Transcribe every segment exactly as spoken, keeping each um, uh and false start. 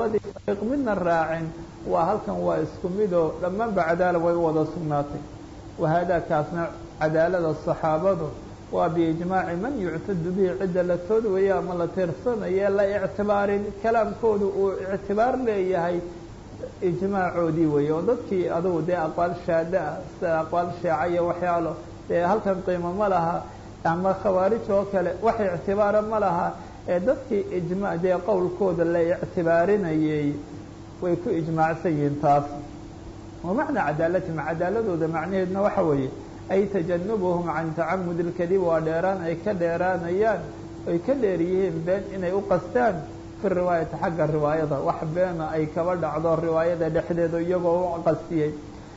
labadii dariiq midna raacin waa halkan waa isku midoo dhammaanba cadaala way u wada sugnaatay wahaadaa kaasna cadaalada saxaabadu waa biijmaaci man yuctadu bihi cidda la tood weeye ama la tirsanaye la ictibaarin kalaamkoodu uu ictibaar leeyahay ijmaacoodii weeye oo dadkii adugu dee aqwaal shaada ah sida aqwaal sheeca iyo waxyaalo dee halkan qiimo ma laha ama khawaarij oo kale wax ictibaara ma laha ee dadkii ijmaa dee qowlkooda la ictibaarinayey way ku ijmaacsan yihiin taas wamacnaa cadaalatihim cadaaladooda macnaheedna waxa weeye ay tajanubuhum can tacamudi اlkadib waa dheeraan ay ka dheeraanayaan ay ka dheer yihiin been inay u qastaan fi riwaayati xagga riwaayada wax beena ay kaba dhacdo riwaayada dhexdeeda iyagoo u qastiyey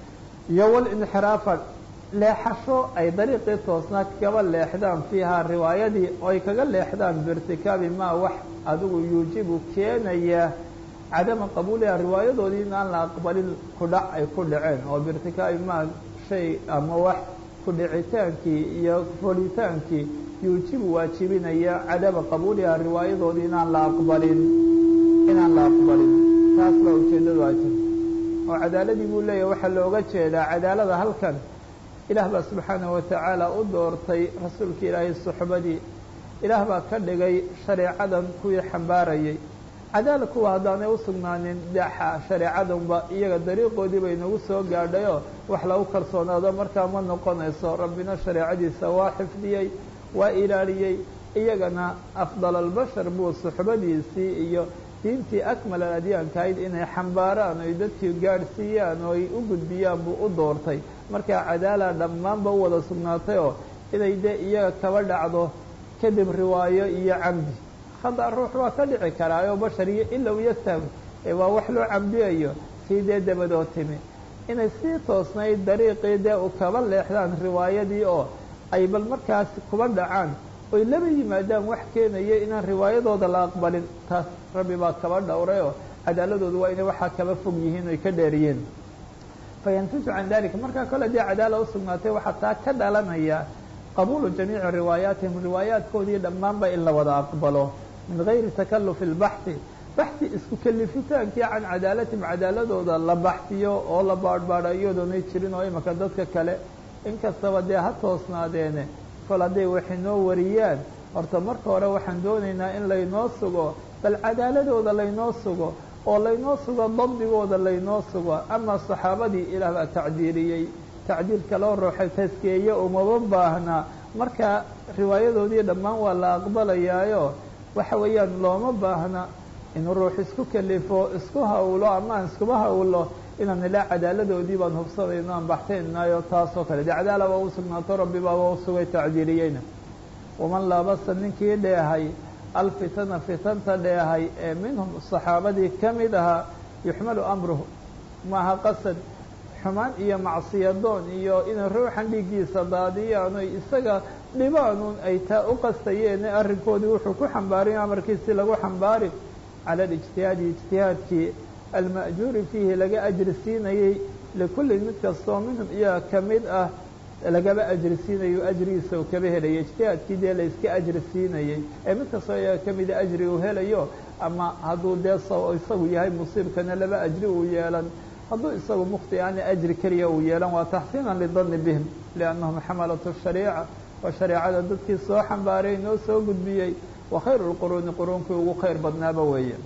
iyo walinxiraafa leexasho ay dariiqii toosnaa kaba leexdaan fiihaa riwaayadii oo ay kaga leexdaan biirtikaabi maa wax adigu yuujibu keenaya cadama qabuuliha riwaayadoodii in aan la aqbalin kudhac ay ku dhaceen oo biirtikaabi maa shay ama wax kudhicitaankii iyo folitaankii yuujibu waajibinaya cadama qabuuliha riwaayadoodii inaan la aqbalin inaan la aqbalin taas baa ujeeddadu ay tahay oo cadaaladii buu leeyahay waxaa looga jeedaa cadaalada halkan ilaah baa subxaanaه watacaala u doortay rasuulka ilaahay suxbadii ilaah baa ka dhigay shareecadan kuwii xambaarayay cadaala kuwa haddaanay usugnaanin de shareecadanba iyaga dariiqoodii bay nagu soo gaadhayoo wax lagu kalsoonaado markaa ma noqonayso rabbina shareecadiisa waa xifdiyey waa ilaaliyey iyagana afdal albashar buu suxbadiisii iyo diintii akmal adyaankahayd inay xambaaraan oy dadkii gaadhsiiyaan oo ay u gudbiyaan buu u doortay markaa cadaala dhammaanba u wada sugnaatay oo inay dee iyaga kaba dhacdo kadib riwaayo iyo camdi khada ruux waa ka dhici karaayo bashariyo ilow yastahwi ee waa wax loo camdiyayo sii dee dabadoo timi inay sii toosnayd dariiqii dee u kaba leexdaan riwaayadii oo ay bal markaas kuba dhacaan oy laba yimaadaan wax keenaya inaan riwaayadooda la aqbalin taas rabbi baa kaba dhowray oo cadaaladoodu waa inay waxaa kaba fog yihiin oy ka dheeriyeen fayantuju can dalika markaa kole dee cadaala usugnaatay waxaa taa ka dhalanaya qabuulu jamiici riwaayaatihim riwaayaadkoodii dhammaanba in la wada aqbalo min gayri takalufi اlbaxthi baxthi isku kelifitaankii can cadaalatihim cadaaladooda la baxsiyo oo la baadhbaadha iyadoonay jirin oo imaka dadka kale inkastaba dee ha toosnaadeene kol hadday waxay noo wariyaan horta marka hore waxaan doonaynaa in laynoo sugo bal cadaaladooda laynoo sugo oo laynoo sugo dabdigooda laynoo sugo ama saxaabadii ilaah baa tacdiiliyey tacdiilka loo ruuxay taskeeye umaba baahnaa marka riwaayadoodii dhammaan waa la aqbalayaayo waxa weeyaan looma baahna inuu ruux isku kelifo isku hawlo ama aan iskuba hawlo inaan ilaa cadaaladoodii baan hubsanayno aan baxtaynayo taasoo kale dee cadaala waa u sugnaato rabbi baaba u sugay tacdiiliyeyna waman laabasa ninkii dheehay alfitana fitanta dheehay ee minhum saxaabadii ka mid ahaa yuxmalu amruhu maaha qasad xumaan iyo macsiyadoon iyo inay ruuxan dhiiggiisa daadiyaan oy isaga dhibaanuun ay taa u qastayeen arrinkoodii wuxuu ku xambaarin amarkiisii lagu xambaari cala alijtihaadi ijtihaadkii alma'juuri fiihi laga ajri siinayey likulli mid kastoo minhum iyaga ka mid ah lagaba ajri siinayo ajrigiisa uu kaba helayay ijtihaadkii dee la iska ajri siinayey ee mid kastoo iyaga ka mida ajri uu helayo ama hadduu dee isagu yahay musiibkana laba ajri uu yeelan hadduu isagu mukti aana ajri keliya uu yeelan waa taxsiinan lidanni bihim liannahum xamalatu shariica waa shareecada dadkii soo xambaaray noo soo gudbiyey wa khayru lquruuni quruunkii ugu khayr badnaaba weeye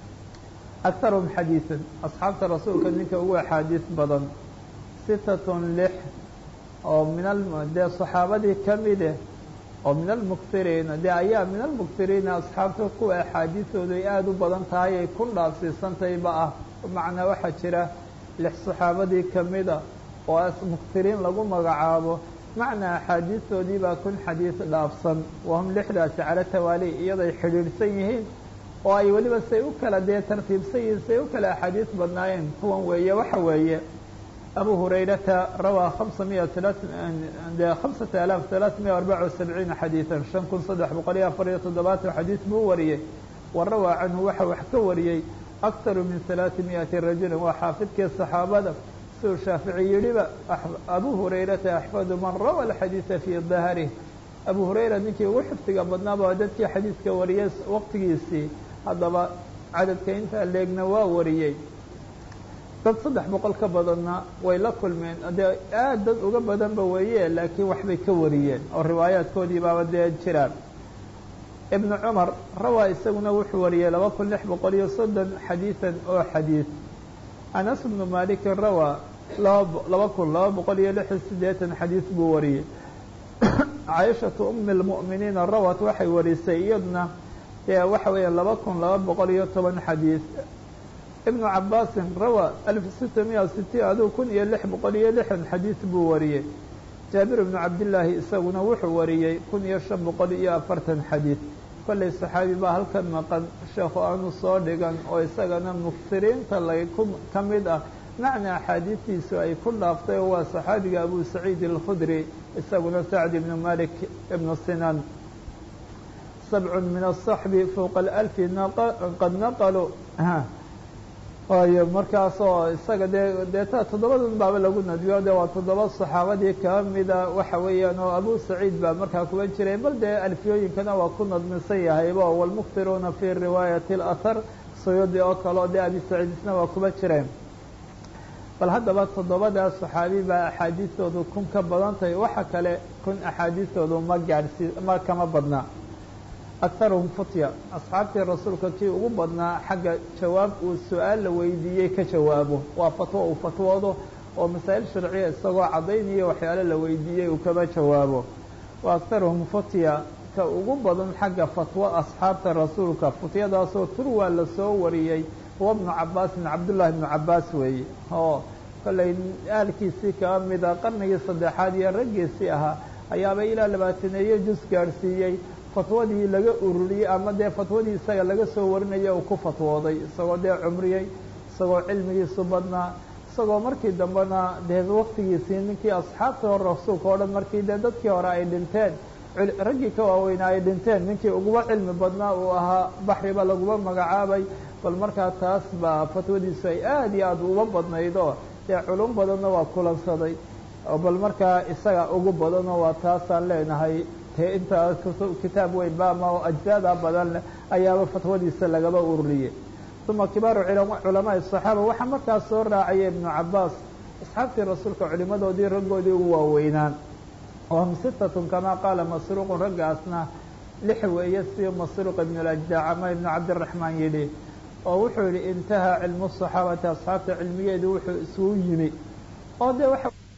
akharuhum xadiidan asxaabta rasuulka ninka ugu axaadiis badan sitatun lix oo min dee saxaabadii ka mide oo min almuktiriina dee ayaa min almuktiriina asxaabta kuwa axaadiisoodu ay aada u badan tahay ay ku dhaafsiisantayba ah macnaa waxaa jira lix saxaabadii ka mida oo muktiriin lagu magacaabo macnaa axaadiistoodii baa kun xadiis dhaafsan wahum lixdaasi cala tawaali iyaday xidhiidhsan yihiin oo ay weliba say u kala dee tartiibsan yihiin say u kala axaadiis badnaayeen kuwan weeye waxa weeye abu hurayrata rawaa hamsa miya de hamsata alaaf talaat miya arbaca sabciina xadiidan shan kun saddex boqol iyo afar iyo toddobaatan xadiis buu wariyey wa rawaa canhu waxa wax ka wariyey aktaru min halaati miati rajulin waa xaafidkii saxaabada siduu shaafici yidhiba abu hurayrata axfadu man rawa alxadiida fii dahrih abu hurayra ninkii ugu xifdiga badnaaba waa dadkii xadiidka wariyay waqtigiisii haddaba cadadka intaa leegna waa wariyey dad saddex boqol ka badanna way la kulmeen dee aad dad uga badanba weeye laakiin waxbay ka wariyeen oo riwaayaadkoodii baaba dee jiraan ibnu cumar rawaa isaguna wuxuu wariyey laba kun lix boqol iyo soddon xadiidan oo xadiid anas ibnu malikin rawaa laba kun laba boqol iyo lix iyo siddeetan xadiis buu wariyey caaishatu umi lmu'miniina rawat waxay warisay iyaduna dee waxa weeya laba kun laba boqol iyo toban xadiis ibnu cabaasin rawaa alf sita miya sitiin aduu kun iyo lix boqol iyo lixdan xadiis buu wariyey jaabir ibnu cabdillaahi isaguna wuxuu wariyey kun iyo shan boqol iyo afartan xadiis kollay saxaabi baa halkan maqan sheekhu aanu soo dhigan oo isagana muksiriinta lay ku ka mid ah macna axaadiistiisu ay ku dhaaftay oo waa saxaabiga abu saciid alkhudri isaguna sacd ibnu malik ibnu sinan sabcun min aلصaxbi fowqa alalfi qad naqaluu waayo markaasoo isaga dee deeta toddobadan baaba lagu nadbiyo de waa toddoba saxaabadii kaba mida waxa weeyaan oo abu saciid baa markaa kuba jiray bal dee alfiyooyinkana waa ku nadmisan yahayba wاlmuktiruuna fi riwaayati اlahar suyudi oo kale o dee abi saciidisna waa kuba jireen bal haddaba toddobadaas saxaabi baa axaadiistoodu kun ka badan tahay waxa kale kun axaadiistoodu ma gaadhsii ma kama badnaa akharuhum futya asxaabtii rasuulka kii ugu badnaa xagga jawaab uu su-aal la weydiiyey ka jawaabo waa fatwo uu fatwoodo oo masaa'il sharciya isagoo caddaynaya waxyaalo la weydiiyey uu kaba jawaabo wa akharuhum futya ka ugu badan xagga fatwo asxaabta rasuulka futyadaasoo turwaa la soo wariyey huwa bnu cabaasin cabdullaahi ibnu cabaas weeye oo kollay aalkiisii kaba mida qarnigii saddexaad iyo raggiisii ahaa ayaaba ilaa labaataneeyo jus gaadhsiiyey fatwadii laga ururiyey ama dee fatwadii isaga laga soo warinaya uu ku fatwooday isagoo dee cumriyey isagoo cilmigiisu badnaa isagoo markii dambena dee waktigiisii ninkii asxaabta hore rasuulka o dhan markii dee dadkii hore ay dhinteen raggii ka waaweynaa ay dhinteen ninkii uguba cilmi badnaa uu ahaa baxriba laguba magacaabay bal markaa taas baa fatwadiisu ay aad iyo aad uba badnayd oo dee culum badanna waa kulansaday bal markaa isaga ugu badanoo waa taasaan leenahay te intaa kitaab weyn ba ama ajzaada badan leh ayaaba fatwadiisa lagaba ururiyey uma kibaaru culamaai الصaxaaba waxaa markaas soo raacaya ibnu cabaas asxaabtii rasuulka culimadoodii raggoodii ugu waaweynaan wahum sitatun kamaa qaala masruuqun raggaasna lix weeye si masruuq ibn اlajdac ama ibnu cabdiraxmaan yidhi oo wuxuu yihi intahaa cilmu الصaxaabati asxaabta cilmigeedu wuxuu isugu yimi oo de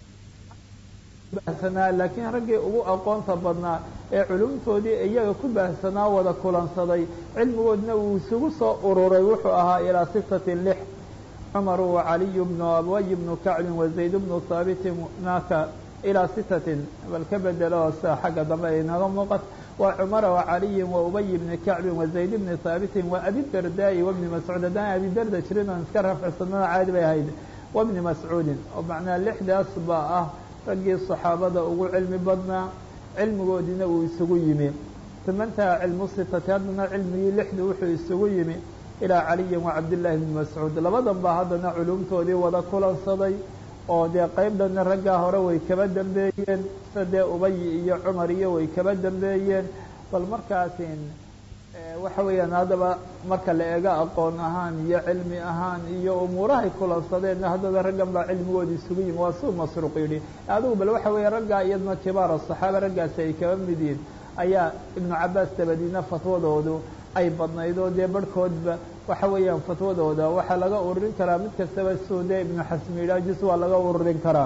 baahsanaa laakiin raggii ugu aqoonta badnaa ee culumtoodii iyaga ku baahsanaa wada kulansaday cilmigoodna uu isugu soo ururay wuxuu ahaa ilaa sitati lix cumaru wacaliyu bnu abway bnu kacbin wazayd bnu haabitin naaka ilaa sitatin bal ka bedelo sia xagga dambe ay naga muuqat waa cumara wacaliyin wa ubay bni kacbin wazayd bni haabitin wa abidardaa'i wabni mascuud haddaan abidarda jirin oon iska rafcisanana caadi bay ahayd wabni mascuudin oo macnaa lixdaas baa ah raggii saxaabada ugu cilmi badnaa cilmigoodiina uu isugu yimi timantaha cilmu sitati haddana cilmigii lixda wuxuu isugu yimi ilaa caliyin wa cabdillaahi bni mascuud labadan baa haddana culumtoodii wada kulansaday oo dee qayb dhanna raggaa hore way kaba dambeeyeen sida dee ubay iyo cumar iyo way kaba dambeeyeen bal markaasin waxa weeyaan haddaba marka la eego aqoon ahaan iyo cilmi ahaan iyo umuurahay kulansadeenna haddaba raggan baa cilmigoodi isugu yimi waa suu masruuq yidhi adigu bal waxa weeye raggaa iyadna kibaara saxaaba raggaasi ay kaba mid yihiin ayaa ibnu cabaas dabadiina fatwadoodu ay badnayd oo dee barhkoodba waxa weeyaan fatwadooda waxaa laga ururin karaa mid kastaba suu dee ibnu xasmi yidhaah jus waa laga ururin karaa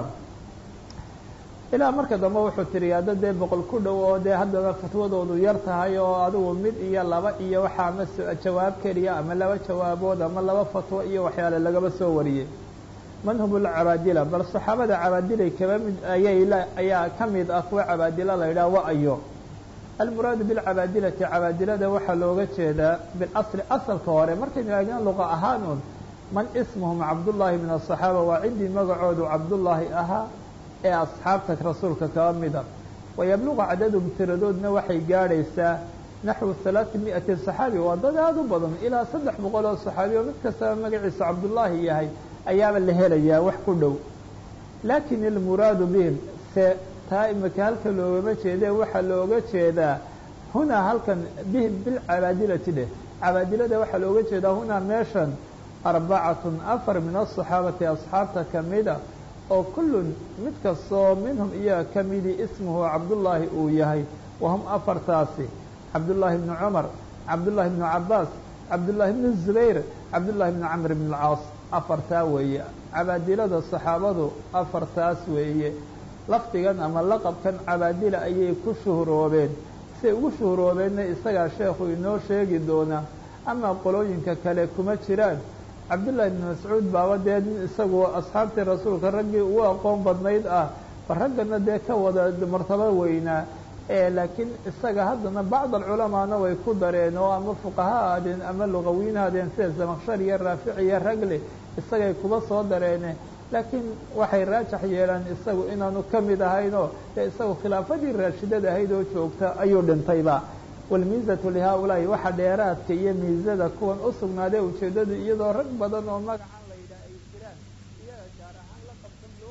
ilaa marka dambe wuxuu tiri hadda dee boqol ku dhow oo dee haddana fatwadoodu yar tahay oo adigu mid iyo laba iyo waxa ama jawaab keliya ama laba jawaabood ama laba fatwo iyo waxyaale lagaba soo wariyey manhum lcabaadila bal saxaabada cabaadilay kaba mid ayay ayaa ka mid ah kuwa cabaadila la yidhaha wa ayo almuraadu bilcabaadilati cabaadilada waxaa looga jeedaa bilasli asalka hore markaynu eegna luqa ahaan un man ismuhum cabdullaahi min aلصaxaaba waa ciddii magacoodu cabdullaahi ahaa ee asxaabta rasuulka kaba mida wayabluqa cadadum tiradoodna waxay gaadhaysaa naxwu halaati miati saxaabi waa dad aada u badan ilaa saddex boqol oo saxaabi oo mid kastaba magaciisa cabdullaahi yahay ayaaba la helayaa wax ku dhow laakin ilmuraadu bihim se taa imika halka loogama jeede waxaa looga jeedaa hunaa halkan bihim bilcabaadilati dheh cabaadilada waxaa looga jeedaa hunaa meeshan arbacatun afar min aلصaxaabati asxaabta kamida oo kullun mid kastoo minhum iyaga ka midi ismuhu cabdullaahi uu yahay wahum afartaasi cabdullaahi bnu cumar cabdullaahi bnu cabaas cabdullaahi bnu zubayr cabdullaahi bnu camr bn اlcaas afartaa weeye cabaadilada saxaabadu afartaas weeye lafdigan ama laqabkan cabaadila ayay ku shuhroobeen siay ugu shuhroobeenna isagaa sheekhu inoo sheegi doonaa ama qolooyinka kale kuma jiraan cabdullaahi bn mascuud baaba dee nin isagu asxaabtii rasuulka raggii ugu aqoon badnayd ah ba raggana dee ka wada martabo weynaa laakiin isaga haddana bacd alculamaana way ku dareen oo ama fuqaha aadeen ama lugawiin aadeen sida zamaqshar iyo raafic iyo ragle isagay kuba soo dareene laakiin waxay raajax yeelaan isagu inaanu ka mid ahaynoo dee isagu khilaafadii raashidada ahayd oo joogta ayuu dhintayba walmiizatu lihaa-ulaahi waxa dheeraadka iyo miizada kuwan u sugnaaday ujeeddadu iyadoo rag badan oo magacan la yidhaah ay jiraan iyaga gaar ahaan la qabsan loo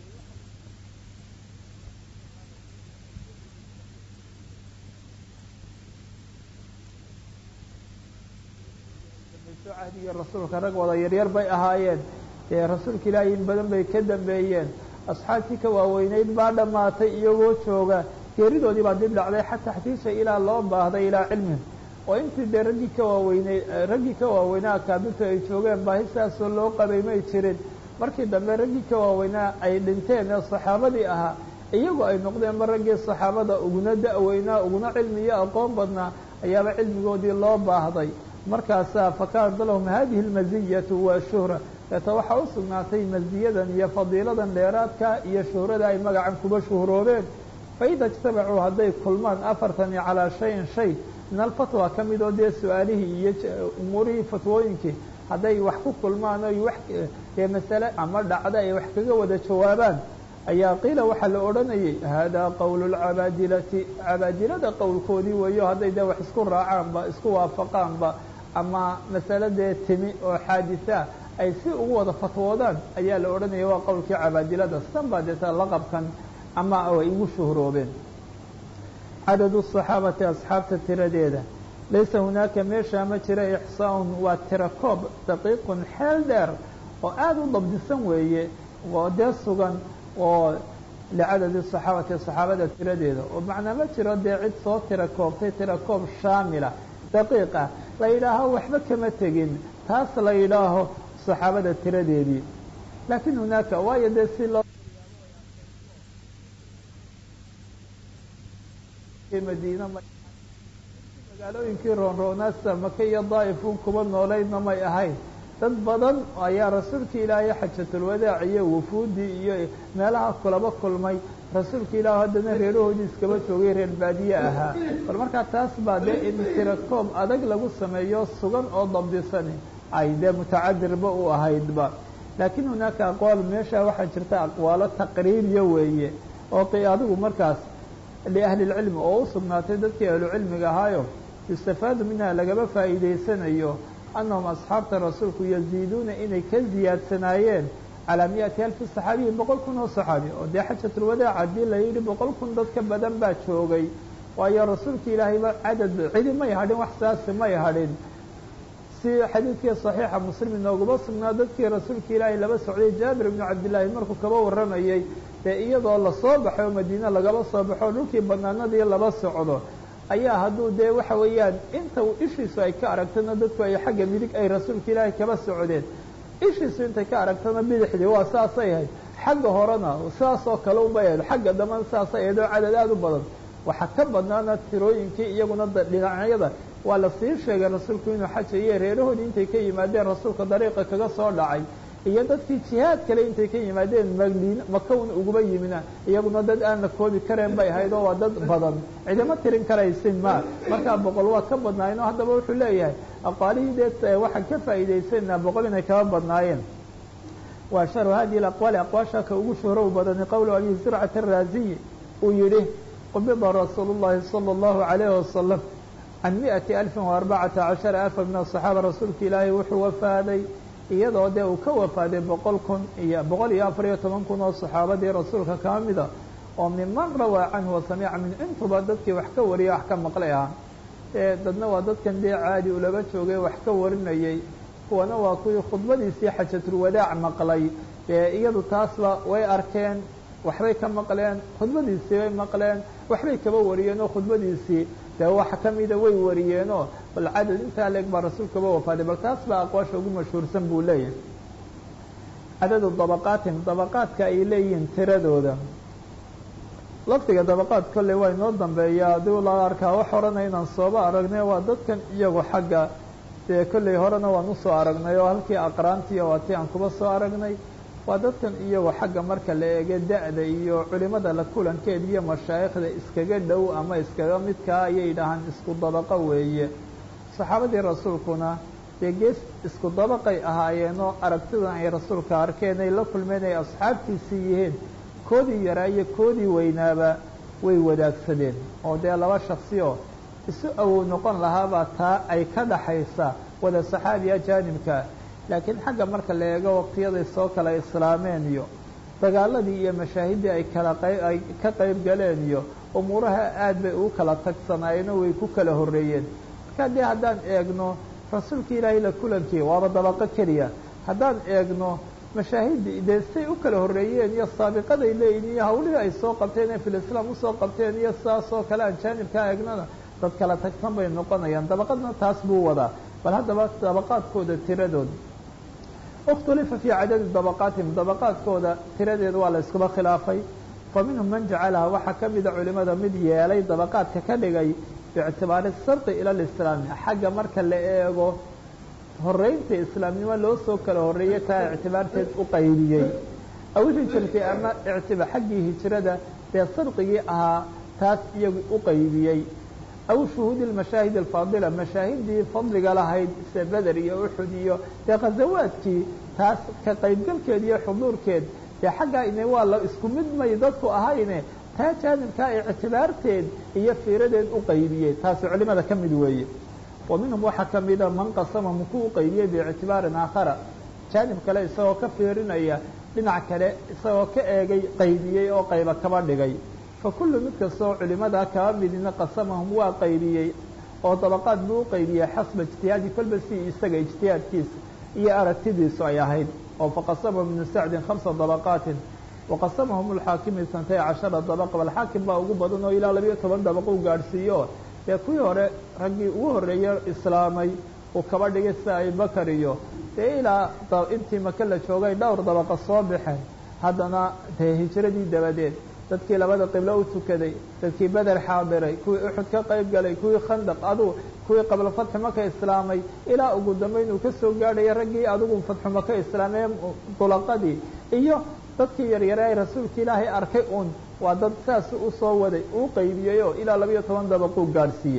siiyey cahdigii rasuulka rag wada yaryar bay ahaayeen dee rasuulka ilaahay in badan bay ka dambeeyeen asxaabtii ka waaweyneyd baa dhammaatay iyagoo jooga geeridoodii baa dib dhacday xataa xatiisha ilaa loo baahday ilaa cilmihim oo intii dee raggii ka waaweyney raggii ka waaweynaa akaabirtu ay joogeen baahi sidaasoo loo qabay may jirin markii dambe raggii ka waaweynaa ay dhinteen ee saxaabadii ahaa iyagu ay noqdeen ma raggii saxaabada uguna da-weynaa uguna cilmi iyo aqoon badnaa ayaaba cilmigoodii loo baahday markaasaa fakaanat lahum hadihi اlmaziyatu wa shuhra deeta waxaa u sugnaatay maziyadan iyo fadiiladan dheeraadka iyo shuhrada ay magacan kuba shuhroobeen faida اجtamacuu hadday kulmaan afartani calىa shayin shay min alfatwa ka mid oo dee su-aalihii iyo umuurihii fatwooyinkii hadday wax ku kulmaan oy wax dee masale ama dhacda ay wax kaga wada jawaabaan ayaa qiila waxaa la odhanayay haadaa qowl اcabaadilati cabaadilada qowlkoodii weeyo hadday dee wax isku raacaanba isku waafaqaanba ama masale dee timi oo xaadisa ay si ugu wada fatwoodaan ayaa la odhanaya waa qowlkii cabaadilada san baa deeta laqabkan ama ay ugu shuhroobeen cadadu الصaxaabati asxaabta tiradeeda laysa hunaaka meeshaa ma jira ixsaaun waa tira koob daqiiqun xeel dheer oo aada u dabdisan weeye oo dee sugan oo licadadi الصaxaabati صaxaabada tiradeeda oo macnaa ma jiro dee cid soo tira koobtay tira koob shaamila daqiiqa la yidhaaho waxba kama tegin taas la yidhaaho صaxaabada tiradeedii laakiin hunaaka waayo dee si loo madiina magaalooyinkii roonroonaasa maka iyo daa'ifun kuba noolaydna may ahayn dad badan ayaa rasuulka ilaahay xajatulwadaac iyo wufuudii iyo meelaha kulaba kulmay rasuulka ilaah haddana reerahoodii iskaba joogay reer baadiye ahaa bal markaa taas baa dee in tirakoob adag lagu sameeyo sugan oo dabdisani ay dee mutacadirba u ahaydba laakiin hunaaka aqwaal meesha waxaa jirta aqwaalo taqriiriya weeye oo adigu markaas liahli اlcilmi oo u sugnaatay dadkii ahlucilmiga ahaayo yustafaadu minha lagaba faa'iidaysanayo annahum asxaabta rasuulku yaziiduuna inay ka ziyaadsanaayeen calaa miati alfi saxaabiyi boqol kun oo saxaabi oo dee xajatulwadaac haddii la yidhi boqol kun dad ka badan baa joogay waayo rasuulka ilaahayba cadad cidi may hadhin wax saasi may hadhin si xadiidkii صaxiixa muslim inooguma sugnaa dadkii rasuulka ilaahay laba socday jaabir ibnu cabdillaahi markuu kaba warramayey dee iyadoo lasoo baxo oo madiine lagaba soo baxo dhulkii banaanadii laba socdo ayaa hadduu dee waxa weeyaan inta ishiisu ay ka aragtana dadku ay xagga midig ay rasuulka ilaahay kaba socdeen ishiisu intay ka aragtana bidixdii waa saasay ahayd xagga horena saasoo kale ubay ahayd xagga dambana saasay ahayd oo cadad aada u badan waxaa ka badnaana tirooyinkii iyaguna dhinacyada waa la sii sheegay rasuulku inuu xajaye reerahoodii intay ka yimaadeen rasuulka dariiqa kaga soo dhacay iyo dadkii jihaad kale intay ka yimaadeen madiina makawn uguba yimina iyaguna dad aan la koobi kareen bay ahayd oo waa dad badan cidima tirin karaysin ma markaa boqol waa ka badnaayeen oo haddaba wuxuu leeyahay aqwaalihii dee waxaan ka faa'iidaysanaa boqol inay kaba badnaayeen wa asharu hadihi alaqwaali aqwaasha ka ugu shuhrow badani qowlu abi zurcata araaziyi uu yidhi qubida rasuulu llahi salى اllahu عalayhi wasalam can miئati alfin وarbacata caشhara alfa min aلصaxaaba rasuulka ilaahay wuxuu wafaaday iyadoo dee uu ka wafaaday boqol kun iyo boqol iyo afar iyo toban kun oo saxaabadii rasuulka ka mida oo miman rawaa canhu wasamica min intuba dadkii wax ka wariya wax ka maqlay ahaa dadna waa dadkan dee caadi ulaba joogay wax ka warinayay kuwana waa kuwii khudbadiisii xajatulwadaac maqlay dee iyadu taasba way arkeen waxbay ka maqleen khudbadiisii bay maqleen waxbay kaba wariyeen oo khudbadiisii dee wax kamida way wariyeenoo bal cadad intaa leeg baa rasuulkaba wafaaday bal taas baa aqwaasha ugu mashhuursan buu leeyahay cadadu dabaqaatin dabaqaadka ay leeyihiin tiradooda lafdiga dabaqaad kolley waa inoo dambeeyaa hadii la arkaa wax horena inaan sooba aragnay waa dadkan iyagu xagga dee kolley horena waan usoo aragnay oo halkii aqraantiiya waa tii aan kuba soo aragnay waa dadkan iyagu xagga marka la eego da-da iyo culimada la kulankeed iyo mashaayikhda iskaga dhow ama iskaga midkaa ayay dhahaan isku dabaqo weeye saxaabadii rasuulkuna dee gees isku dabaqay ahaayeenoo aragtidan ay rasuulka arkeen ay la kulmeen ay asxaabtiisii yihiin koodii yaraa iyo koodii weynaaba way wadaagsadeen oo dee laba shaksi oo isu awow noqon lahaabaa taa ay ka dhaxaysa wada saxaabiya jaanibka laakiin xagga marka la eego waqtiyaday soo kala islaameen iyo dagaaladii iyo mashaahiddii ay kala qayb ay ka qayb galeen iyo umuuraha aad bay ugu kala tagsanaayeen oo way ku kala horreeyeen marka dee haddaan eegno rasuulka ilaahay la kulankii waaba dabaqo keliya haddaan eegno mashaahidii dee say u kala horreeyeen iyo saabiqaday leeyihin iyo hawlihii ay soo qabteen ee filislaam usoo qabteen iyo sidaas oo kale aan jaanibkaa eegnana dad kala tagsan bay noqonayaan dabaqadna taas buu wadaa bal haddaba dabaqaadkooda tiradooda اkhtulifa fii cadadi dabaqaatihim dabaqaadkooda tiradeeda waa la iskuba khilaafay fa minhum man jacalaha waxaa ka mida culimada mid yeelay dabaqaadka ka dhigay biictibaari sarqi ila lislaami xagga marka la eego horeynta islaamnimo loo soo kala horreeyey taa ictibaarteed u qaybiyey aw hijrati ama ictiba xaggii hijrada dee sarqigii ahaa taas iyagu u qaybiyey aw shuhuudi اmashaahid alfaadila mashaahidii fadliga lahayd se beder iyo uxud iyo dee khazawaadkii taas ka qaybgalkeed iyo xuduurkeed dee xaggaa ine waa la isku mid may dadku ahayne taa jaanibkaa ictibaarteed iyo fiiradeed u qaybiyey taasi culimada ka mid weeye wa minhum waxaa ka mida man qasama muku u qaybiyey biictibaarin aakhara jaanib kale isagoo ka fiirinaya dhinac kale isagoo ka eegay qaybiyey oo qayba kaba dhigay fakulu mid kastoo culimadaa kaba midina qasamahum waa qaybiyey oo dabaqaad buu u qaybiyey xasba ijtihaadi kolba si isaga ijtihaadkiisa iyo aragtidiisu ay ahayd oo faqasamahum ibnu sacdin khamsa dabaqaatin waqasamahum alxaakimi santay cashara dabaqa bal xaakim baa ugu badan oo ilaa labiyo toban dabaqo u gaadhsiiyo dee kuwii hore raggii ugu horreeye islaamay uu kaba dhigay sida abubakar iyo dee ilaa intii maka la joogay dhowr dabaqa soo baxeen haddana dee hijradii dabadeed dadkii labada qiblo u tukaday dadkii beder xaadiray kuwii uxud ka qayb galay kuwii khandaq adugu kuwii qabla fatxu maka islaamay ilaa ugu dambeyn uu ka soo gaadhaya raggii adigu fatxu maka islaamee dulaqadii iyo dadkii yaryare ay rasuulka ilaahay arkay uun waa dad saas usoo waday uu qaybiyey oo ilaa labiyo toban dabaquu gaadhsiiyey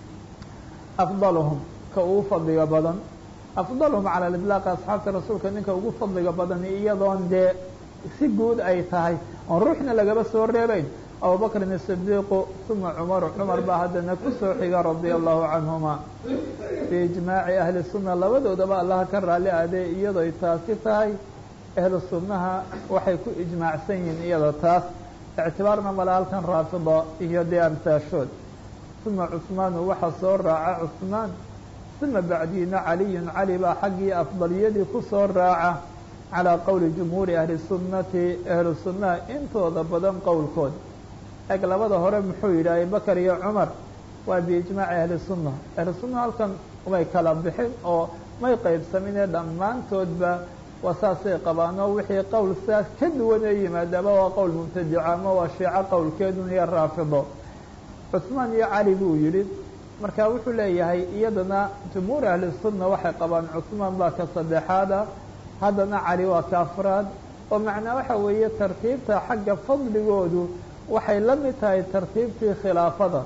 afdaluhum ka ugu fadliga badan afdaluhum cala aliطlaaqi asxaabta rasuulka ninka ugu fadliga badan iyadoon dee si guud ay tahay oon ruuxna lagaba soo reebayn abubakrin الصidiiqu uma cumaru cumar baa haddana ku soo xiga radia allahu canhuma biijmaaci ahli sunna labadoodaba allaha ka raali adee iyadoy taasi tahay ahlu sunnaha waxay ku ijmaacsan yihiin iyada taas ictibaarna mala halkan raafida iyo dee amsaashood uma cusmaanu waxaa soo raaca cusmaan uma bacdiina caliyun cali baa xaggii afdaliyadii ku soo raaca calىa qowli jumhuuri ahli sunnati ahlu sunnaha intooda badan qowlkood eg labada hore muxuu yidhi abubakar iyo cumar waa biijmaaci ahli sunna ahlu sunna halkan may kala bixin oo may qaybsaminee dhammaantoodba waa saasay qabaanoo wixii qowl saas ka duwanee yimaadaaba waa qowl mubtadico ama waa shiico qowlkeedun iyo raafido cusmaan iyo cali buu yidhi marka wuxuu leeyahay iyadana jumhuur ahli sunna waxay qabaan cusmaan baa ka saddexaada haddana cali waa ka afraad oo macnaa waxa weeye tartiibta xagga fadligoodu waxay la mid tahay tartiibtii khilaafada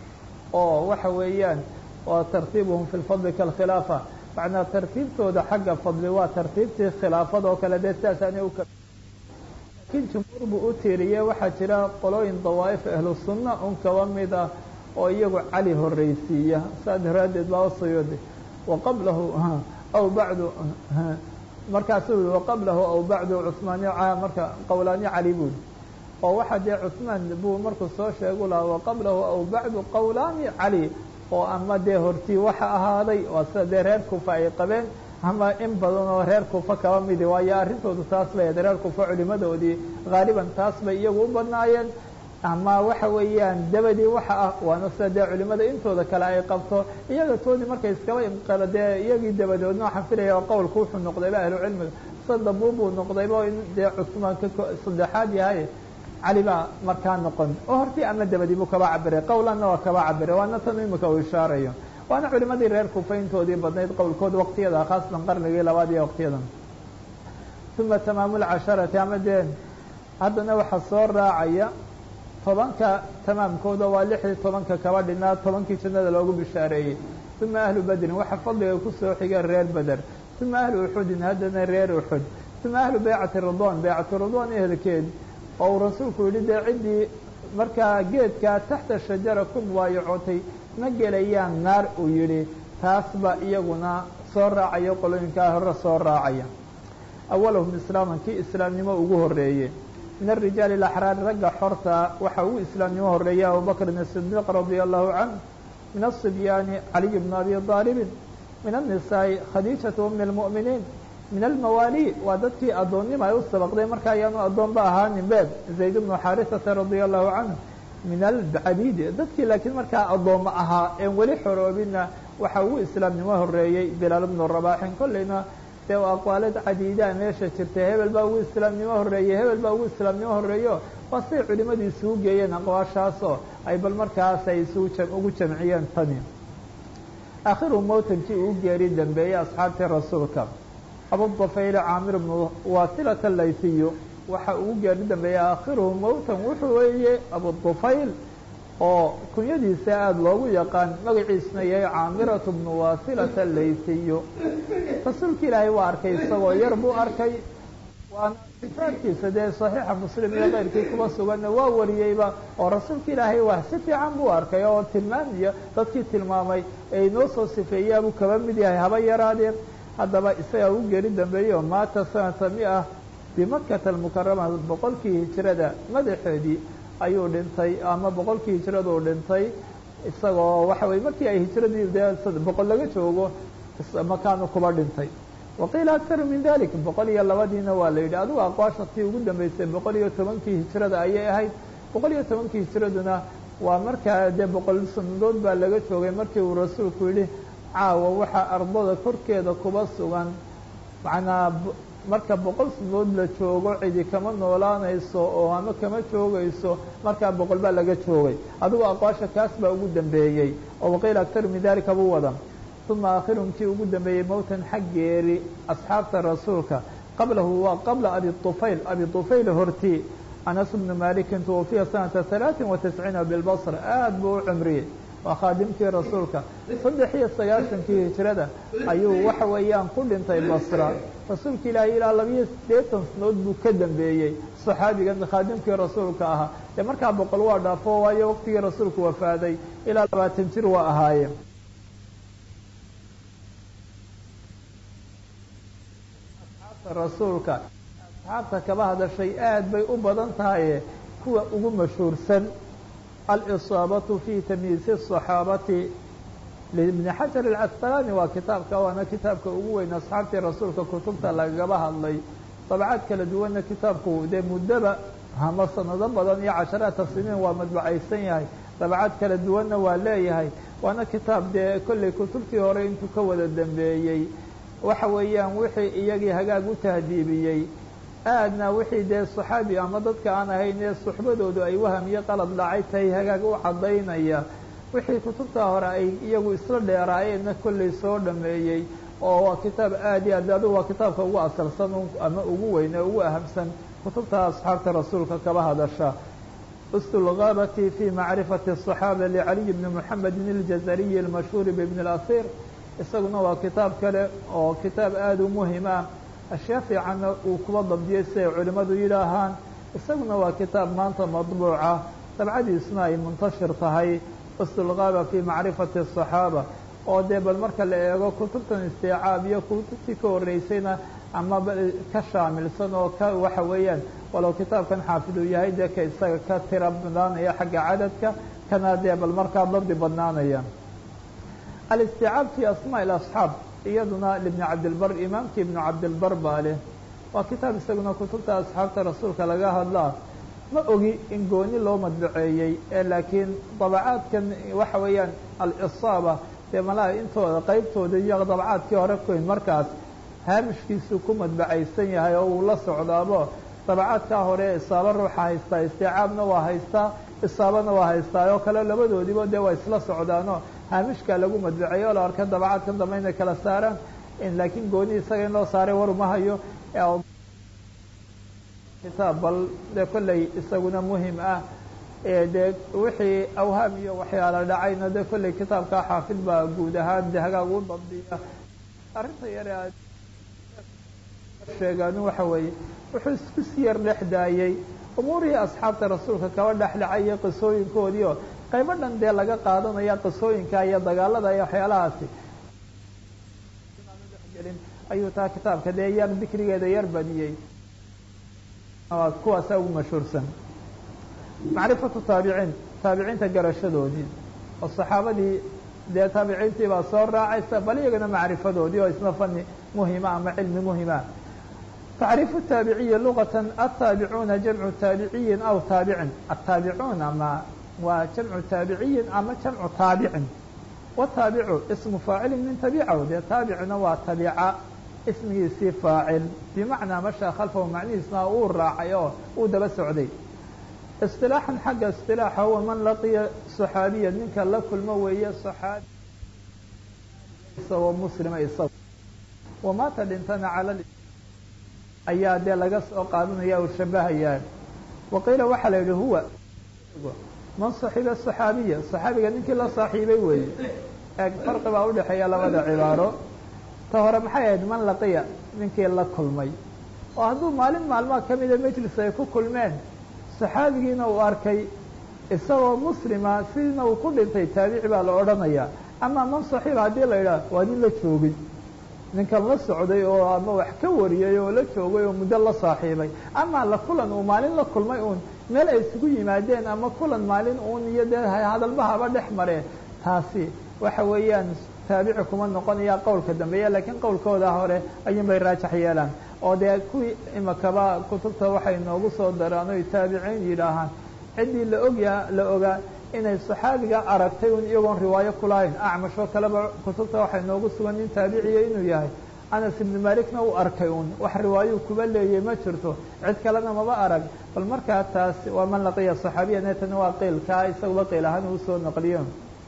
oo waxa weeyaan waa tartiibuhum fi lfadli kalkhilaafa macnaa tartiibtooda xagga fadli waa tartiibtii khilaafada oo kale dee sidaas aanay u laakiin jumhuur buu u tiiriyey waxaa jira qolooyin dawaa'if ahlu sunna un kaba mid ah oo iyagu cali horreysiiya saa daraaddeed baa usayode waqablahu aw bacdu markaasuu yihi waqablahu aw bacdu cusmaanyo marka qowlaanyo cali buuli oo waxaa dee cusmaan buu markuu soo sheegu lahaa waqablahu aw bacdu qowlaani cali oo ama dee hortii waxa ahaaday waa sida dee reer kufa ay qabeen ama in badan oo reer kufa kaba midi waayo arrintoodu taas bay reer kufa culimadoodii haaliban taas bay iyagu u badnaayeen ama waxa weeyaan dabadii waxa ah waana sida dee culimada intooda kale ay qabto iyaga toodii markay iskaba inqala dee iyagii dabadoodna waxaan filaya qowlku wuxuu noqdayba ahlu cilmiga sadabuubuu noqdayba in dee cusmaan ka saddexaad yahay cali baa markaa noqon oo hortii ama dabadii buu kaba cabiray qowlanna waa kaba cabiray waana tan imika uu ishaarayo waana culimadii reer kufa intoodii badnayd qowlkood waqtiyada khaasatan qarnigii labaad iyo waqtiyadan uma tamaamu lcasharati ama dee haddana waxaa soo raacaya tobanka tamaamkooda waa lix iyo tobanka kaba dhinaa tobankii jannada loogu bishaareeyey uma ahlu badrin waxa fadliga kusoo xigeen reer beder uma ahlu uxudin haddana reer uxud uma ahlu baycati ridwan baycati ridwan ehelkeed oo uu rasuulku yihi dee ciddii markaa geedkaa taxta shajara ku mubaayacotay ma gelayaan naar uu yihi taasba iyaguna soo raacaya qolooyinkaa hore soo raacaya awalahum islaaman kii islaamnimo ugu horeeye min arijaali alaxraari ragga xorta waxa ugu islaamnimo horeeya abubakrin asidiiq radia allahu canh min asibyaani caliy bn abi aalibin min annisaai khadiijata umi lmu'miniin min almawaali waa dadkii addoonnima ay u sabaqday marka ayaanu addoonba ahaanin beed zayd bnu xaarisata radia allahu canhu min alcabiidi dadkii laakiin markaa addoommo ahaa een weli xoroobinna waxa ugu islaamnimo horeeyey bilaal bnu rabaaxin kollayna dee aqwaalad cadiidaa meesha jirtay hebel baa ugu islaamnimo horeeyey hebel baa ugu islaamnimo horeeyo waa siday culimadii isugu geeyeen aqwaashaasoo ay bal markaas ay isugu ugu jamciyeen tani aakhiru mowtankii ugu geeri dambeeyey asxaabtii rasuulka abudafayl caamir bnu wasilata laysiyu waxa ugu geeri dambeeyey aakhiruhu mowtan wuxuu weeye abudufayl oo kunyadiisa aada loogu yaqaan magaciisna yahay caamiratu bnu wasilata laysiyu rasuulka ilaahay waa arkay isagoo yar buu arkay waana kitaabkiisa dee saxiixa muslim iyo keyrkii kuba suganna waa wariyeyba oo rasuulka ilaahay waa si fiican buu arkay oo tilmaamiyo dadkii tilmaamay ee inoo soo sifeeyaabuu kaba mid yahay haba yaraadeen haddaba isagaa ugu geeri dambeeyey oo maata sanata mi-a bimakata almukarama boqolkii hijrada madaxeedii ayuu dhintay ama boqolkii hijraduu dhintay isagoo waxa weye markii ay hijradii dee boqol laga joogo makaanu kuba dhintay waqiila aktaru min dalik boqol iyo labadiina waa la yidhi adigu aqwaasha tii ugu dambeysay boqol iyo tobankii hijrada ayay ahayd boqol iyo tobankii hijraduna waa markaa dee boqol sanadood baa laga joogay markii uu rasuulku yidhi caawa waxaa ardada korkeeda kuba sugan macnaa marka boqol sanadood la joogo cidi kama noolaanayso oo ama kama joogayso markaa boqol baa laga joogay adigu aqwaasha kaas baa ugu dambeeyey oo waqiila aktaru min dalika buu wada uma aakhirun kii ugu dambeeyey mowtan xaggeeri asxaabta rasuulka qablahu waa qabla abi طufayl abi طufayl hortii anas bnu malikin twufiya sanata halaaثin wa tisciina bilbasr aad buu u cumriyey waa khaadimkii rasuulka saddex iyo sagaaشhankii hijrada ayuu waxa weeyaan ku dhintay basra rasuulka ilaahay ilaa labiyo sideetan sanood buu ka dambeeyey صaxaabigan khaadimkii rasuulka ahaa dee markaa boqol waa dhaafo waayo waqtigii rasuulku wafaaday ilaa labaatan jir waa ahaayeen rasuulka asxaabta kaba hadashay aad bay u badan tahay kuwa ugu mashhuursan alisaabatu fi tamyiisi الصaxaabati libni xajar alcasqalaani waa kitaabka waana kitaabka ugu weyn asxaabtii rasuulka kutubta lagaba hadlay dabcaad kala duwanna kitaabku dee muddaba ama sanado badan iyo casharaata siniin waa madbacaysan yahay dabcaad kala duwanna waa leeyahay waana kitaab dee kolley kutubtii hore intuu ka wada dambeeyey waxa weeyaan wixii iyagii hagaag u tahdiibiyey aadna wixii dee صaxaabi ama dadka aan ahayn ee suxbadoodu ay waham iyo qalad dhacay tahay hagaag u cadaynaya wixii kutubta hore ay iyagu isla dheeraayeenna kolley soo dhameeyey oo waa kitaab aad iyo aad adigu waa kitaabka ugu asalsan ama ugu weyn ee ugu ahamsan kutubta asxaabta rasuulka kaba hadasha usd اlgaabati fi macrifati الصaxaaba licaliy bni muxamedin اljazariyi اlmashhuuri bibn اlasir isaguna waa kitaab kale oo kitaab aada u muhim ah ashyaa fiicanna uu kuba dabdiyey si ay culimmadu yidhaahaan isaguna waa kitaab maanta madbuuca dabcadiisna ay muntashir tahay usdulgaaba fi macrifati الصaxaaba oo dee bal marka la eego kutubtan istiicaab iyo kutubtii ka horeysayna ama ka shaamilsan oo ka waxa weeyaan walow kitaabkan xaafid uu yahay dee ka isaga ka tira badnaanaya xagga cadadka kana dee bal markaa dabdi badnaanaya alisticaab fi asmaa ilasxaab iyaduna libni cabdilbar imaamkii ibnu cabdilbar baa leh waa kitaab isaguna kutubta asxaabta rasuulka laga hadlaa ma ogi in gooni loo madbaceeyey ee laakiin dabacaadkan waxa weeyaan alisaaba dee malaha intooda qaybtooda iyo dabacaadkii hore koyn markaas haamishkiisuu ku madbacaysan yahay oo uu la socdaabo dabacaadkaa hore isaaba ruuxa haystaa isticaabna waa haystaa isaabana waa haystaa oo kale labadoodiiba dee waa isla socdaanoo haamishkaa lagu madbaceeyo oo la arka dabacaadkan dambe inay kala saaraan laakiin gooni isaga in loo saaray war uma hayo kitaab bal dee kolley isaguna muhim ah dee wixii awhaam iyo waxyaala dhacayna dee kolley kitaabkaa xaafid baa guud ahaan dee hagaag u dabdiya arrinta yare aad sheegaan waxa weeye wuxuu isku si yar dhex daayey umuurihii asxaabta rasuulka kaba dhexdhacaya qisooyinkoodii oo qaybo dhan dee laga qaadanaya qisooyinka iyo dagaalada iyo waxyaalahaasi ayuu taa kitaabka dee yar dikrigeeda yar badiyey kuwaasaa ugu mashhuursan macrifatu taabiciin taabiciinta garashadoodii oo saxaabadii dee taabiciintii baa soo raacaysa bal iyagana macrifadoodii oo isna fani muhima ama cilmi muhima tacriifu taabiciyi lugatan ataabicuuna jamcu taabiciyin aw taabicin ataabicuun ama waa jamcu taabiciyin ama jamcu taabicin wataabicu ismu faacilin min tabicahu dee taabicina waa tabica ismigiisii faacil bimacnaa mashaa khalfahu macnihiisna uu raacay oo uu daba socday isilaaxan xagga isilaaxa huwa man laqiya صaxaabiya ninka la kulmo weeye صaxaabi isagoo muslima isago wamaata dhintana cala ayaa dee laga soo qaadanaya u shabahayaa waqiila waxaa la yidhi huwa man صaxiba صaxaabiya صaxaabiga ninkii la saaxiibay weeye eeg farqi baa udhexeeya labada cibaaro ta hore maxay ahayd man laqiya ninkii la kulmay oo hadduu maalin maalmaha ka mida majlis ay ku kulmeen saxaabigiina uu arkay isagoo muslima sidina uu ku dhintay taabici baa la odhanayaa ama man saxiiba haddii la yidhaah waa nin la joogay ninkan la socday oo ama wax ka wariyay oo la joogay oo muddo la saaxiibay ama la kulan uu maalin la kulmay uun meel ay isugu yimaadeen ama kulan maalin uun iyo dee hadalbahaba dhex mareen taasi waxa weeyaan taabici kuma noqonaya qowlka dambeeya laakiin qowlkooda hore ayuun bay raajax yeelaan oo dee kuwii imakaba kutubta waxay noogu soo daraan oy taabiciin yidhaahaan ciddii la ogya la ogaa inay saxaabiga aragtay un iyagoon riwaayo kulahayn acmash oo kaleba kutubta waxay noogu sugan nin taabiciya inuu yahay anas ibni malikna uu arkay un wax riwaayo kuba leeyay ma jirto cid kalena maba arag bal markaa taas waa man laqiya صaxaabiya neetana waa qiilkaa isaguba qiil ahaan uu soo naqliyo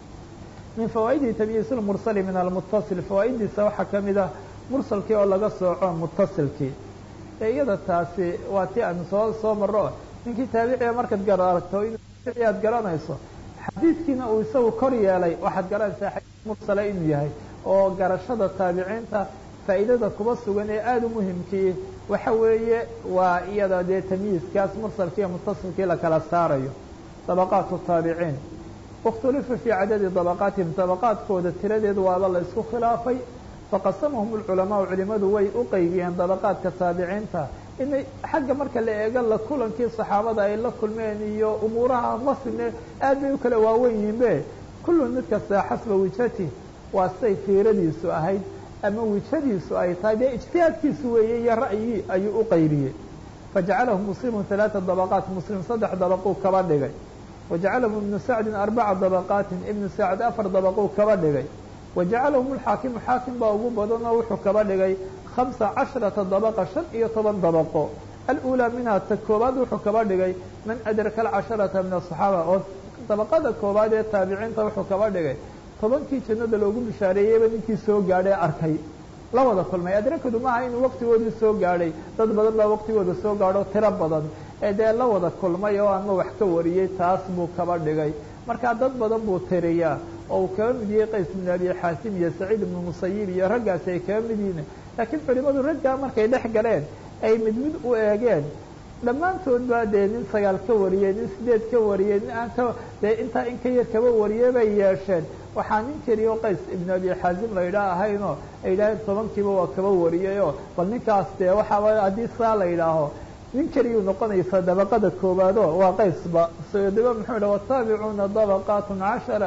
min fawaaidi tamyiis lmursali min almutasil fawaaiddiisa waxaa ka mid ah mursalkii oo laga sooco mutasilkii ee iyada taasi waa ti aan soo soo maro ninkii taabiciga markaad gararagto in taabiciga aad garanayso xadiidkiina uu isagu kor yeelay waxaad garanaysaa xadiis mursala inuu yahay oo garashada taabiciinta faa'iidada kuba sugan ee aada u muhimkii waxa weeye waa iyada dee tamyiiskaas mursalkii iyo mutasilkii la kala saarayo dabaqaatu taabiciin اkhtulifa fii cadadi dabaqaatihim dabaqaadkooda tiradeed waaba la isku khilaafay faqasamahum اlculamaau culimadu way u qeybiyeen dabaqaadka taabiciinta inay xagga marka la eego la kulankii saxaabada ay la kulmeen iyo umuuraha masine aad bay u kala waawen yihiinbe kullu mid kasta xasba wijhati waa say fiiradiisu ahayd ama wijhadiisu ay tahay dee ijtihaadkiisu weeye iyo ra'yigii ayuu u qeybiyey fajacalahu muslimu ثalaaثa dabaqaat muslim saddex dabaquu kaba dhigay wajacalahum ibnu sacdin arbaca dabaqaatin ibnu sacd afar dabaquu kaba dhigay wajacalahum alxaakimu xaakim baa ugu badan oo wuxuu kaba dhigay khamsa casharata dabaqa shan iyo toban dabaqo alأuulaa minhaa ta koobaad wuxuu kaba dhigay man adraka alcasharata min aلصaxaaba oo dabaqada koobaad ee taabiciinta wuxuu kaba dhigay tobankii jannada loogu bishaareeyeyba ninkii soo gaadhay arkay la wada kulmay adrakadu maaha inuu waqtigoodii soo gaadhay dad badan baa waqtigooda soo gaadho tiro badan ee dee la wada kulmay oo ama wax ka wariyey taas buu kaba dhigay markaa dad badan buu tiriyaa oo uu kaba mid yahay qays ibn abi xaasim iyo saciid ibnu musayib iyo raggaasi ay kaba mid yihiin laakiin culimadu raggaa markay dhex galeen ay mid mid u eegeen dhammaantood baa dee nin sagaal ka wariyey nin sideed ka wariyey nin aan ka dee intaa in ka yar kaba wariyey bay yeesheen waxaa nin keliyo qays ibnu abi xaasim la yidhaah ahaynoo ay yidhaaheen tobankiiba waa kaba wariyeyoo bal ninkaas dee waxaaba haddii saa la yidhaaho nin keliyuu noqonaysa dabaqada koobaado waa qaysba saydiba muxuu yidha wataabicuuna dabaqaatun cashara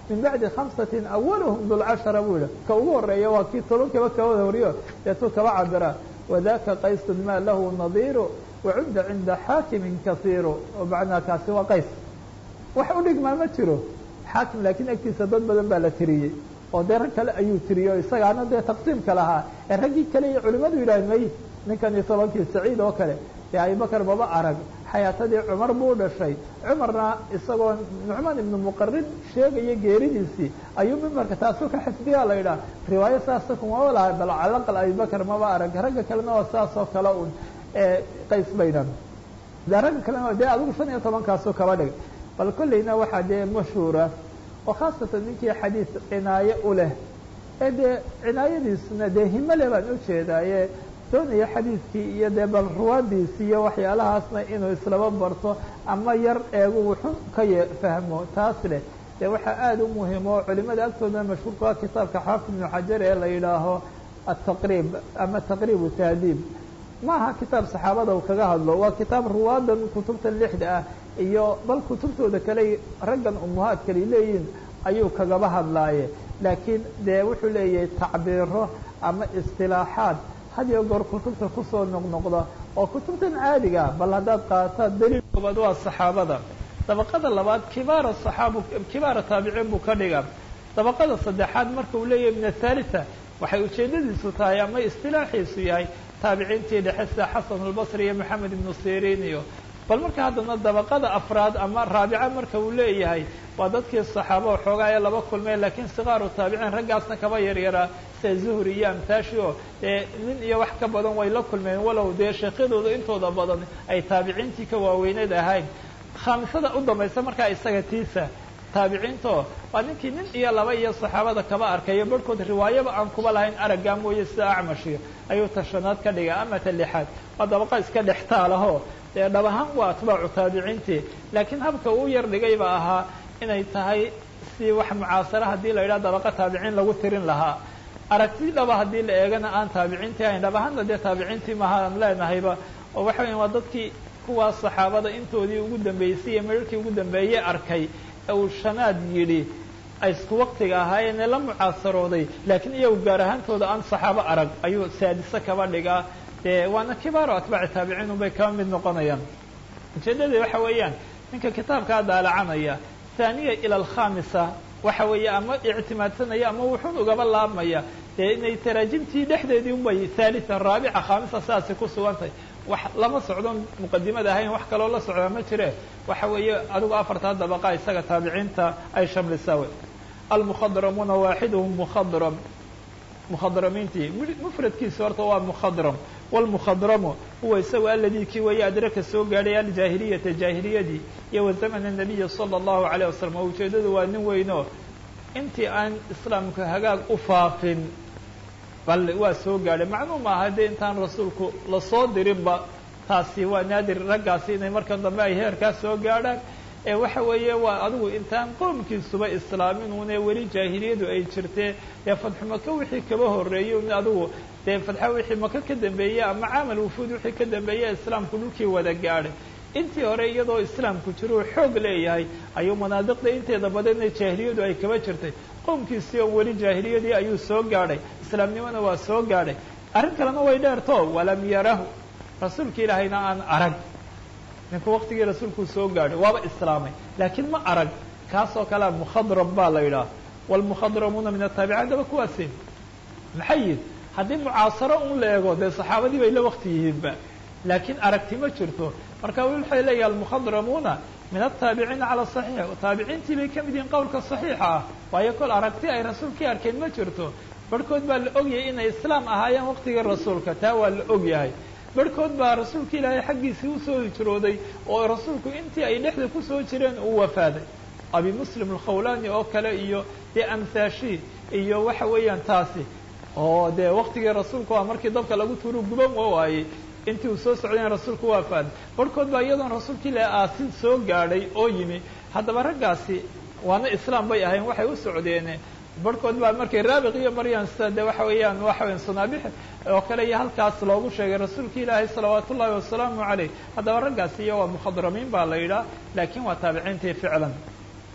min bacdi khamsatin awaluhum dulcashara buu yihi ka ugu horeeya waa kii tobankaba kawada horiyo deetuu kaba cabira wadaka qaysun maa lahu nadiiru wacudda cinda xaakimin kasiiru oo macnaa kaasi waa qays wax u dhigmaa ma jiro xaakim laakiin agtiisa dad badan baa la tiriyey oo dee rag kale ayuu tiriyey o isagaana dee taqsiimka lahaa ee raggii kale iyo culimmadu yidhaah may ninkan iyo tobankii saciid oo kale ee abubakar baba arag xayaatadii cumar buu dhashay cumarna isagoo nucmaan ibnu muqarin sheegaya geeridiisii ayuu mimbarka taasuu ka xifdiyaa la yidhaah riwaayo saasa kumaba laha bal calaqal abubakar maba arag ragga kalena waa saas oo kale un qays baynan de ragga kalena dee adigu shan iyo tobankaasuu kaba dhigay bal kollayna waxaa dee mashhuura oo khaasatan ninkii xadiis cinaaye u leh ee dee cinaayadiisuna dee himale baan ujeedaaye doonaya xadiidkii iyo dee bal ruwaadiisi iyo waxyaalahaasna inuu islaba barto ama yar eegu wuxun ka ye fahmo taas leh dee waxaa aada u muhim oo culimada agtooda mashhuurka waa kitaabka xaafid ibnu xajar ee la yidhaaho ataqriib ama taqriibu tahdiib ma aha kitaab saxaabada uu kaga hadlo waa kitaab ruwaadan kutubtan lixda ah iyo bal kutubtooda kale raggan umuhaadkali leeyihin ayuu kagaba hadlaaye laakiin dee wuxuu leeyahay tacbiiro ama istilaaxaad had iyo goor kutubta kusoo noqnoqda oo kutubtan caadiga bal haddaad qaataad daliil koobaad waa saxaabada dabaqada labaad kibaara saxaab kibaara taabiciin buu ka dhiga dabaqada saddexaad marka uu leeyahay min athalitha waxay ujeedadiisu tahay ama istilaaxiisu yahay taabiciintii dhexe sida xasan albasri iyo maxamed ibnu sirin iyo bal marka haddana dabaqada afraad ama raabica marka uu leeyahay waa dadkii saxaaba oo xoogaa ee laba kulmeen laakiin sikaaru taabiciin raggaasna kaba yaryaraa sida zuhri iyo amtaashi oo dee nin iyo wax ka badan way la kulmeen walow dee sheekhyadooda intooda badan ay taabiciintii ka waaweyneed ahayn khaamisada u dambaysa markaa isaga tiisa taabiciinto waa ninkii nin iyo laba iyo saxaabada kaba arkayo barhkood riwaayaba aan kuba lahayn araggaa mooye sida acmashi ayuu tashanaad ka dhiga ama ta lixaad waa dabaqa iska dhextaalaho dee dhab ahaan waa atbaacu taabiciintii laakiin habka uu yar dhigay ba ahaa inay tahay si wax mucaasara haddii la yidhaha dabaqa taabiciin lagu tirin lahaa aragti dhaba haddii la eegana aan taabiciintii ahayn dhab ahaanna dee taabiciintii maha aan leenahayba oo waxa weya waa dadkii kuwaas saxaabada intoodii ugu dambeysay iyo mararkii ugu dambeeyey arkay ee uu shanaad yidhi ay isku waktiga ahaayeen ee la mucaasarooday laakiin iyagu gaar ahaantooda aan saxaabo arag ayuu saadise kaba dhigaa dee waana kibaaro atbaaci taabiciin unbay kaba mid noqonayaan ujeeddadii waxa weeyaan ninka kitaabkaa daalacanaya thaaniya ila alkhamisa waxa weeye ama ictimaadsanaya ama wuxuun ugaba laabmaya dee inay taraajimtii dhexdeedii unbay thalitha raabica khamisa saasay ku sugantay wax lama socdon muqadimada ahayn wax kaloo la socdaa ma jire waxa weeye adigu afartaa dabaqa isaga taabiciinta ay shamlisaa wey almukhadramuuna waaxiduhum mukhadram mukhadramiintii mufradkiisa horta waa mukhadram wاlmukhadramu huwa isagu aladii kii weeye adraka soo gaadhay aljaahiliyata jaahiliyadii iyo wa zamana الnabiyi salى الlahu عalيه wasalam oo ujeedadu waa nin weyno intii aan islaamka hagaag u faafin bal waa soo gaadhay macnuu maaha dee intaan rasuulku lasoo dirinba taasi waa naadir raggaasi inay markan dambe ay heerkaas soo gaadhaan ee waxa weeye waa adigu intaan qoomkiisuba islaamin une weli jaahiliyadu ay jirtee dee fadxu maka wixii kaba horreeyey un adigu dee fadxa wixii maka ka dambeeyey ama caamal wufuud wixii ka dambeeyey islaamku dhulkii wada gaadhay intii hore iyadoo islaamku jiro uu xoog leeyahay ayuu manaadiqda inteeda badanee jaahiliyadu ay kaba jirtay qoomkiisii oo weli jaahiliyadii ayuu soo gaadhay islaamnimona waa soo gaadhay arrin kalena way dheerto walam yarahu rasuulka ilaahayna aan arag ninku waktigii rasuulkuu soo gaadhay waaba islaamay laakiin ma arag kaasoo kalea mukhadram baa la yidhaha wاlmukhadramuuna min ataabicin haddaba kuwaasi maxay yihin haddii mucaasaro un la eego dee saxaabadii bay la wakti yihiinba laakiin aragti ma jirto marka waxay leeyahay almukhadramuuna min ataabiciina cala صaxiix taabiciintii bay ka mid yihiin qowlka صaxiixa ah waayo kol aragti ay rasuulkii arkeen ma jirto barhkood baa la ogyahay inay islaam ahaayeen waktigii rasuulka taa waa la ogyahay barhkood baa rasuulka ilaahay xaggiisii usoo hijrooday oo rasuulku intii ay dhexda kusoo jireen uu wafaaday abi muslim alkhawlani oo kale iyo dee amhaashi iyo waxa weeyaan taasi oo dee waktigii rasuulka waa markii dabka lagu tuuru guban oo waayey intii uu soo socdayn rasuulku wafaaday barhkood baa iyadoon rasuulka ilaahay aasin soo gaadhay oo yimi haddaba raggaasi waana islaam bay ahayn waxay u socdeen barhkood baa markay raabiq iyo maryan sida de waxa weeyaan waxa weyan sunaabix oo kale iyo halkaas loogu sheegay rasuulka ilaahay salawaat ullahi wasalaamu caleyh haddaba raggaasi iyo waa mukhadramiin baa la yidhaha laakiin waa taabiciintii ficlan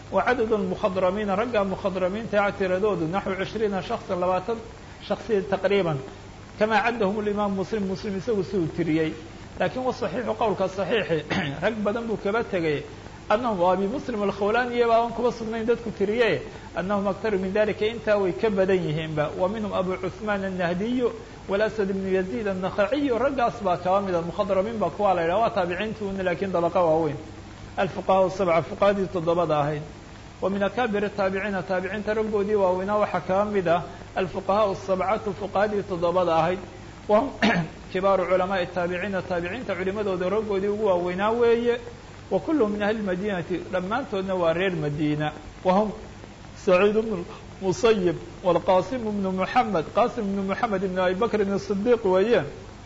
وعدد المخضرمين رجع مخضرمين تعتردود نحو عشرين شخصا لواتن شخصية تقريبا كما عدهم الإمام مسلم مسلم يسوي سوء تريي لكن والصحيح قولك الصحيح رقبة دنبو كبتغي أنهم وابي مسلم الخولاني وانكم بصدنا يددكم تريي أنهم أكثر من ذلك انت ويكبدينهم ومنهم أبو عثمان النهدي والأسد بن يزيد النخعي رجع أصبع كوامد المخضرمين بقوالا إلى تابعينتون لكن دلقوا وين الفقهاء السبعة فقهاء تضبط أهين ومن أكابر التابعين تابعين ترقوا دي ووينا وحكام بدا الفقهاء السبعة فقهاء تضبط أهين وهم كبار علماء التابعين التابعين تعلموا درقوا دي ووينا وي وكل من أهل المدينة لما أنتوا نوارير المدينة وهم سعيد بن المصيب والقاسم بن محمد قاسم بن محمد بن أبي بكر بن الصديق وياه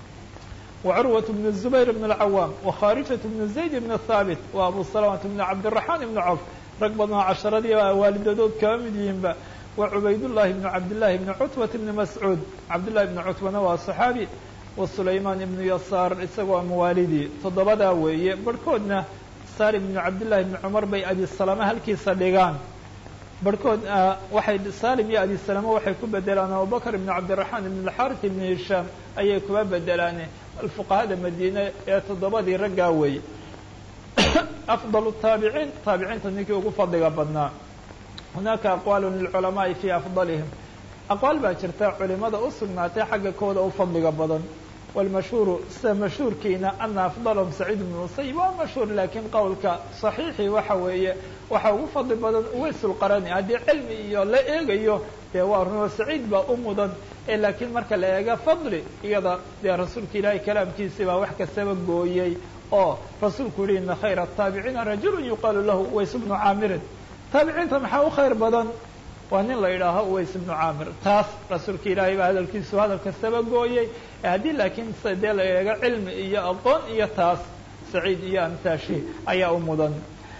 وعروة بن الزبير بن العوام وخارجة بن زيد بن الثابت وأبو سلمة بن عبد الرحمن بن عوف رقبنا عشرة والد دود كاملين وعبيد الله بن عبد الله بن عتبة بن مسعود عبد الله بن عتبة نوى الصحابي وسليمان بن يسار سوى موالدي تضبدا ويه بركودنا سالم بن عبد الله بن عمر بي أبي السلامة هلكي صديقان بركود آه واحد سالم يا أبي السلامة واحد كبدلان أبو بكر بن عبد الرحمن بن الحارث بن هشام أي كبدلانه الفقهاء المدينة يتضبدي رقاوي أفضل التابعين تابعين تنكي وقفضي قبضنا هناك أقوال للعلماء في أفضلهم أقوال باكرتا علماء أصلنا حق كودا أفضل قبضا والمشهور مشهور كينا أن أفضلهم سعيد بن المسيب ومشهور لكن قولك صحيح وحوية وحو فضل بدن ويس القرني هذه علمي لا إيجا يوارن سعيد بأمضا لكن مركا لا إيجا فضلي إذا يا رسول الله كلام كيسي وحكى السبب قويي أو رسول كريم خير التابعين رجل يقال له ويس بن عامر تابعين تمحاو خير بدن وأن الله إله ويس بن عامر تاس رسول الله بهذا الكيس وهذا السبب قويي هذه لكن سيدي لا إيجا علم إيا أقون إيا تاس سعيد إيا أمتاشي أي أمضا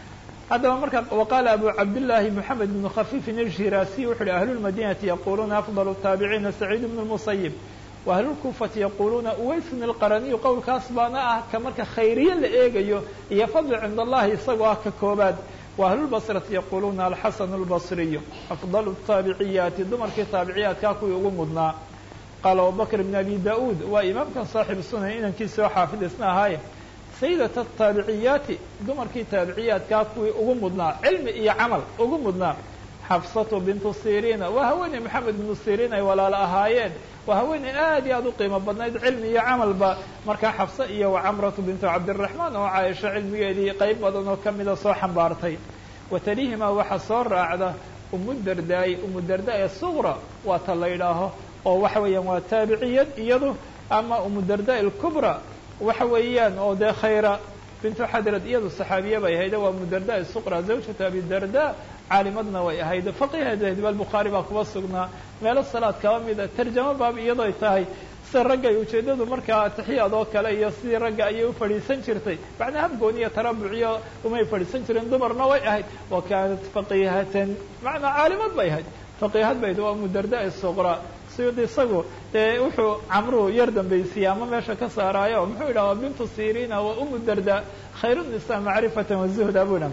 هذا مركب. وقال أبو عبد الله محمد بن خفيف الجراسي وحل أهل المدينة يقولون أفضل التابعين سعيد بن المصيب وأهل الكوفة يقولون أويس بن القرني قول كاسبانا كمرك خيريا لإيجيو يفضل عند الله يسوى ككوباد وأهل البصرة يقولون الحسن البصري أفضل التابعيات دمر كتابعيات كاكو يغمضنا قال أبو بكر بن أبي داود وإمام كان صاحب السنة إن كيسوا حافظ اسمها هاي سيدة التابعيات دمر كي تابعيات كاكوي أغمضنا علم إيا عمل أغمضنا حفصة بنت السيرين وهوني محمد بن السيرين ولا لأهايين وهوني آدي أدو قيمة بدنايد علم إيا عمل با مركا حفصة إيا وعمرة بنت عبد الرحمن وعائشة علم إيا قيب بدن وكمل صوحا بارتين وتليهما وحصار راعدة أم الدرداء أم الدرداء الصغرى وطليلاه وحويا وتابعيات إيضو أما أم الدرداء الكبرى وحويان أو ده خيرة بنت حضرة إيضا الصحابية بيهيدا ومدرداء السقرى زوجة أبي الدرداء عالمتنا ويهيدا فقيه هذا البخاري باقوصقنا مال الصلاة كوامدة ترجمة باب إيضا يتاهي سر رجع يوجد مركا تحية ذوك لا يصير رجع يوفر سنشرتي بعدها بقونية تربعية وما يفر سنشرين دمر نويهد وكانت فقيهة معنى عالمت بيهيد فقيهة بيد ومدرداء السقرى سيدي صقو وحو عمرو يردن بيسيامة ماشا كسارايا ومحو إلى بنت السيرين وأم الدرداء خير النساء معرفة والزهد أبونا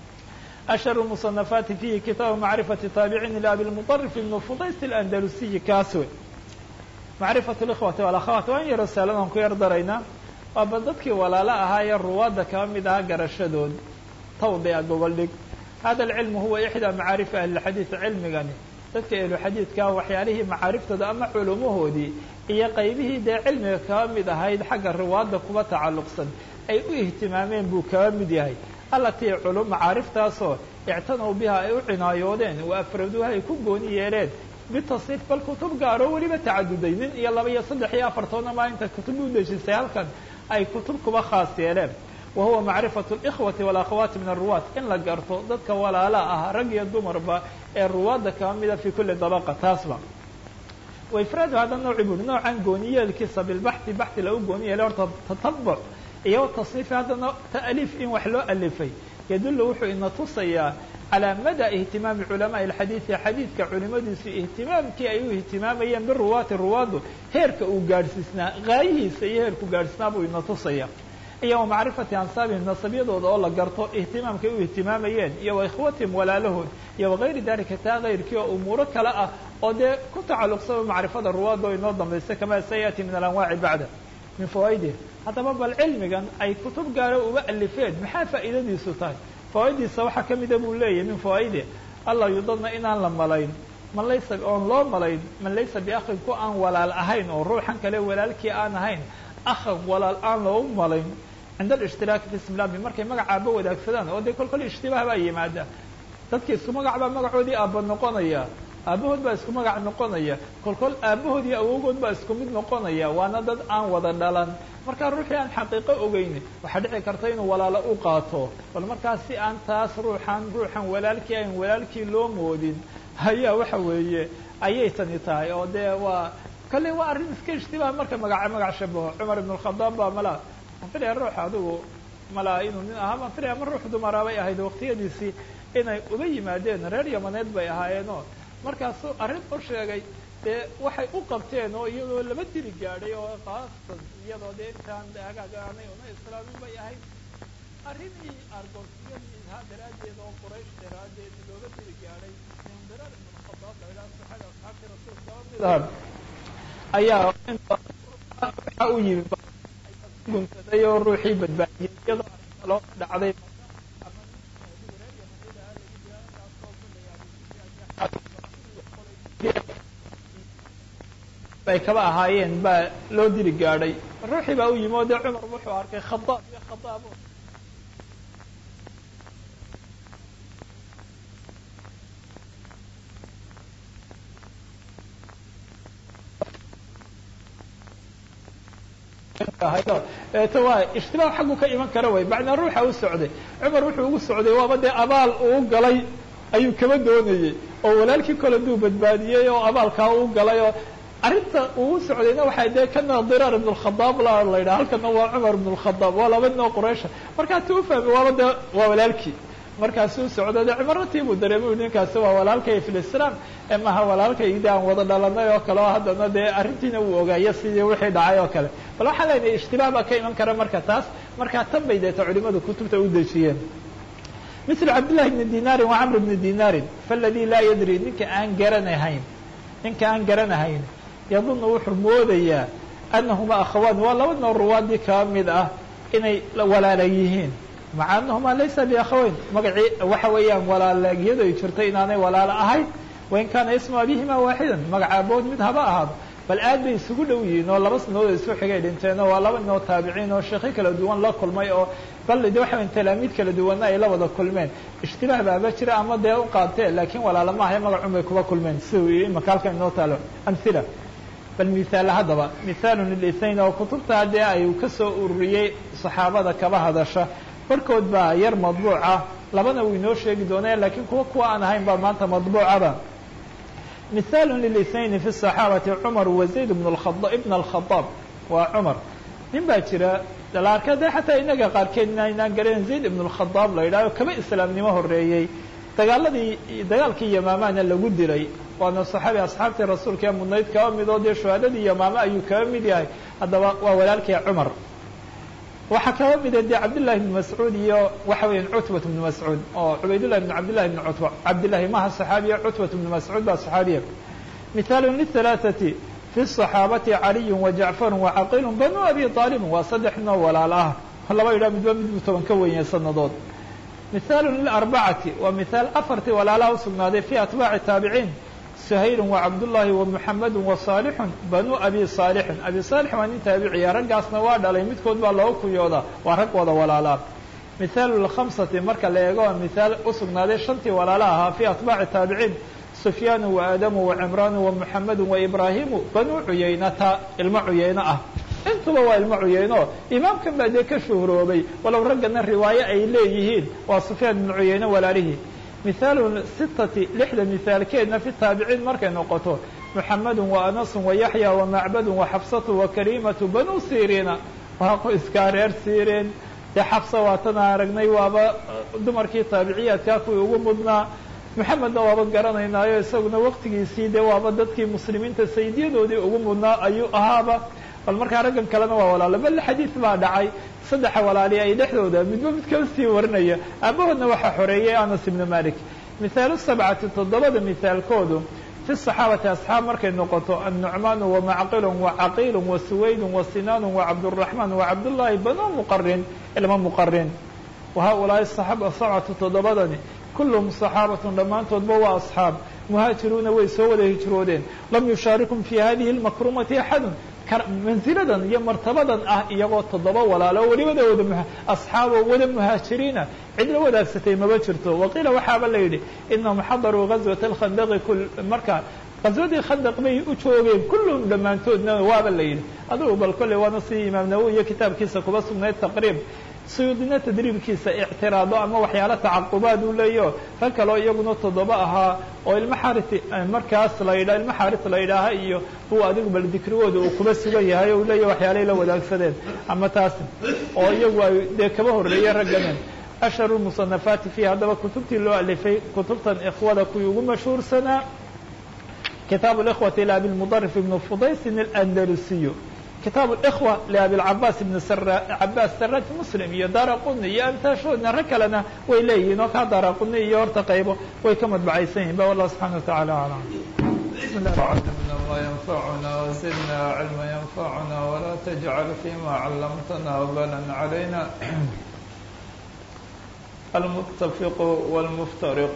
أشهر المصنفات فيه كتاب معرفة تابعين لأبي المطرف بن فضيس الأندلسي كاسوي معرفة الإخوة والأخوات وأن يرسالهم كير درينا وبدتك ولا لا هاي الرواد كامدها قرشدون توضيع قبلك هذا العلم هو إحدى معارف أهل الحديث علم غني dadka ilo xadiidka waxyaalihi macaariftada ama culumahoodii iyo qaybihii de cilmiga ka mid ahayd xagga riwaayada kuba tacalluqsan ay u ihtimaameen buu ka mid yahay allatii culum macaariftaasoo ictanaw biha ay u cinaayoodeen waa afraduha ay ku gooni yeeleen bitasniif bal kutub gaaro waliba tacadudaynin iyo laba iyo saddex iyo afartoona maalinta kutub u dejisay halkan ay kutub kuba khaas yeeleen وهو معرفة الإخوة والأخوات من الرواة إن لقرتوا ذاتك ولا لا رقي الدمر با الرواة كاملة في كل طبقة تاسبة وإفراد هذا النوع يقول نوع عن قونية الكسة بالبحث بحث لو قونية لو تتطبع إيو التصنيف هذا النوع تأليف إن وحلو ألفي يدل وحو إن تصيا على مدى اهتمام علماء الحديث يا حديث كعلماء في اهتمام كي أيوه اهتمام أيام بالرواة الرواة هيرك أو قارسنا غايه سيهرك قارسنا بو إن تصيا iyo macrifati ansaabihim nasabyadooda oo la garto ihtimaamkay u ihtimaamayeen iyo wa ikhwatihim walaalahood iyo wagayri dalika taa kayrkii oo umuuro kale ah oo dee ku tacalluqsaba macrifada ruwaadoo inoo dambaysa kamaa sayati min alanwaaci bacda min fawaaidih haddaba bal cilmigan ay kutub gaaro uga alifeen maxaa faa'iidadiisu tahay fawaaiddiisa waxaa ka mida buu leeyahy min fawaaidih alla yudadna inaan la malayn man laysa oon loo malayn man laysa biakhin ku aan walaal ahayn oo ruuxan kale walaalkii aan ahayn akhan walaal aan loogu malayn cinda alishtiraki fi ismilaabi markay magac aabba wadaagsadaan oo dee kol kol ishtibaah baa yimaada dadka isku magac baa magacoodii aabba noqonaya aabbahood baa isku magac noqonaya kol kol aabbahood iyo awowgood baa isku mid noqonaya waana dad aan wada dhalan markaa ruuxii aan xaqiiqo ogeyn waxaa dhici karta inuu walaalo u qaato bal markaas si aan taas ruuxan ruuxan walaalkii ayn walaalkii loo moodin hayaa waxa weeye ayay tani tahay oo dee waa kale waa arrin iska ishtibaah marka magaca magac shabaho cumar ibn alkhadaab baa malaa aan filaya ruux adigu malaa inuu nin ahaa baan filaya ma ruux dumaraa bay ahayd waqtiyadiisii inay uga yimaadeen reer yamaneed bay ahaayeenoo markaasuu arrin u sheegay dee waxay u qabteen oo iyadoo laba diri gaadhay oo kaastan iyadoo dee intaan hagaagaanay una islaamin bay ahayd arrinii argoosiyadii ha daraaddeed oo quraysh daraaddeed looga diri gaadhay diraar ibn alkhadaab la yidhaha saxaada asxaabtii rasuulka kamid ah ayaa waxa u yimi guntaday oo ruuxii badbaadiyey iyadoo arrin loo dhacday bay kaba ahaayeen baa loo diri gaadhay ruuxii baa u yimi oo dee cumar wuxuu arkay khadaab iyo khadaabo eeto waa ishtibaah xaggu ka iman kara way bacdina ruuxa u socday cumar wuxuu ugu socday waaba dee abaal uu galay ayuu kaba doonayey oo walaalkii kole duu badbaadiyey oo abaalkaa uu galay oo arrinta uu socdayna waxay dee kana diraar ibn alkhadaab la la yidhaha halkana waa cumar ibn alkhadaab waa laba nin oo quraysha markaa tu ufahmay waaba dee waa walaalkii markaasi u socda de cumaratii buu dareemay ninkaasi waa walaalkay fi lislaam ee maha walaalkaydi aan wada dhalanay oo kale oo haddana dee arrintiina uu ogaayo sidii wixii dhacay oo kale bal waxaan leenahay ishtibaah baa ka iman kara marka taas markaa tan bay deeta culimadu kutubta u dejiyeen misl cabdillahi bni dinaarin wa camr bni dinaarin faladii laa yadri ninka aan garanahayn ninka aan garanahayn yadunnu wuxuu moodayaa anahuma akhawaan waa laba noo ruwaadii kaba mid ah inay walaala yihiin maca anahuma laysa biakhaweyn magacii waxa weeyaan walaalaagyadu ay jirtay inaanay walaalo ahayn wain kaana ismu abihima waaxidan magaca abood mid haba ahaado bal aad bay isugu dhow yihiin oo laba sanood isu xigay dhinteen oo waa laba nin oo taabiciin oo sheekhi kala duwan la kulmay oo bal de waxa weyn talaamiid kala duwanna ay la wada kulmeen ishtibaah baaba jira ama dee u qaatee laakiin walaalo ma ahay magacun bay kuba kulmeen si uu imaka halkan inoo taalo amhila bal mithaal haddaba mithaalun lilithayn oo kutubta dee ay ka soo ururiyey saxaabada kaba hadasha barkood baa yar madbuuca labana wuu inoo sheegi doonaya laakiin kuwa kuwa aan ahayn baa maanta madbuucaba مثال للاثنين في الصحاabة cمر وزayd بن بن الخطاaب waa cمر nin baa jira la arka de xataa inaga qaarkeed inaan garan زayd بن الخطاaب la yidhahyo kaba islaamnimo horeeyey dagaaladii dagaalkii yamaamana lagu dilay waana صaxaabi asxaabtii rasuulka ee mudnayd kaba mid oo dee shuhaadadii yamaama ayuu kaba mid yahay haddaba waa walaalkii cمر waxaa kaba mida de cabdاللahi بن mascuud iyo waxa weya cutbaة بن mascuud oo cubaydالlahi بن cabdالlahi بن cutba cabdالlahi maha صaxaabiya cutbaة بن mascuud baa صaxaabiya مثال للثaلاثة في الصaxaabaةi عaliي وجacفar وcaqil banu abi طاalib waa saddex noo walaal ah laba yidhah midba midbu toban ka weynyahay sanadood مثال للأربacati waa مثaal afartii walaalaha usugnaaday في atباaci taabiciin سhayl وcabdاللahi ومحamed وصاalح banu abi صاalح abi صاalح waa nin taabiciya raggaasna waa dhalay midkood baa looga kuyooda waa rag wada walaalaa مثaal الخaمسati marka la eego مثaal usugnaaday shantii walaalaha ahaa في atباaci taabiciin سfyaan وaadam وcمraan ومحamed وإbrahim banu cuyaynata ilmo cuyayno ah intuba waa ilmo cuyayno imaamkan baa dee ka shuhroobay walow raggana riwaaye ay leeyihiin waa سfyaan بن cuyayne walaalihii مثال ستة لحda مثaalkeedna في التaaبعيin markay noqoto محaمد وأنس ويحيى ومعبد وxفصة وكريمة بنو sيrيna waa qoyskaa reer sيrين dee xفصة waatana aragnay waaba dumarkii taabiciyaadkaa kuwii ugu mudnaa محamedna waaba garanaynaayo isaguna waqtigiisii de waaba dadkii muslimiinta saydiyadoodii ugu mudnaa ayuu ahaaba bal markaa raggan kalena waa walaalo bal xadiid baa dhacay saddexa walaali ay dhexdooda midba mid kala sii warinaya aabahoodna waxaa xoreeyey anas ibnu malik mihaalu sabcati toddobada mihaalkoodu fi saxaabati asxaab markay noqoto annucmaan wamacqilun wacaqiilun wasuwaydun wasinaanun wacabduraxmaan wacabdullaahi banu muqarin ilma muqarin wahaulaai saxaaba sabcatu toddobadani kulluhum saxaabatun dhammaantoodba waa asxaab muhaajiruuna way soo wada hijroodeen lam yushaarikum fi hadihi lmakrumati axadun mansiladan iyo martabadan ah iyagoo toddoba walaalo welibada wada asxaaboo wada muhaajiriina cid la wadaagsatay maba jirto waqiila waxaaba la yidhi inahum xadaruu gazwata alkhandaqi marka qaswadii khandaq bay u joogeen kulluhum dhammaantoodna waaba la yidhi adugu bal kolley waana si imaam nawowi iyo kitaabkiisa kuba sugnayd taqriib suyuudina tadriibkiisa ictiraado ama waxyaalo tacaqubaad uu leeyaho rag kaloo iyaguna toddoba ahaa oo ilmo xarit markaas la yidhaha ilmo xarit la yidhaaha iyo kuwa adigu bal dikrigooda uu kuba sugan yahay o uu leeyahay waxyaalay la wadaagsadeen ama taas oo iyagu ay dee kaba horreeyey ragganen ashharu musanafaati fiiha haddaba kutubtii loo alifay kutubtan ikhwada kuwii ugu mashhuursanaa kitaabu likhwati ila abilmudarif ibnu fudaysin alandalusiyu kitaabu اlإkhوة liabilcabaas ibn cabaas saraj muslim iyo daraquni iyo amtaashoodna rag kalena way leeyihiin oo kaa daraquni iyo horta qaybo way ka madbacaysan yihin ba wallah subxana wa taعala aclam علمنا ما ينفعنا وزدنا علما ينفعنا ولا تجعل فيما علمتنا وبالا علينا المتفق والمفترق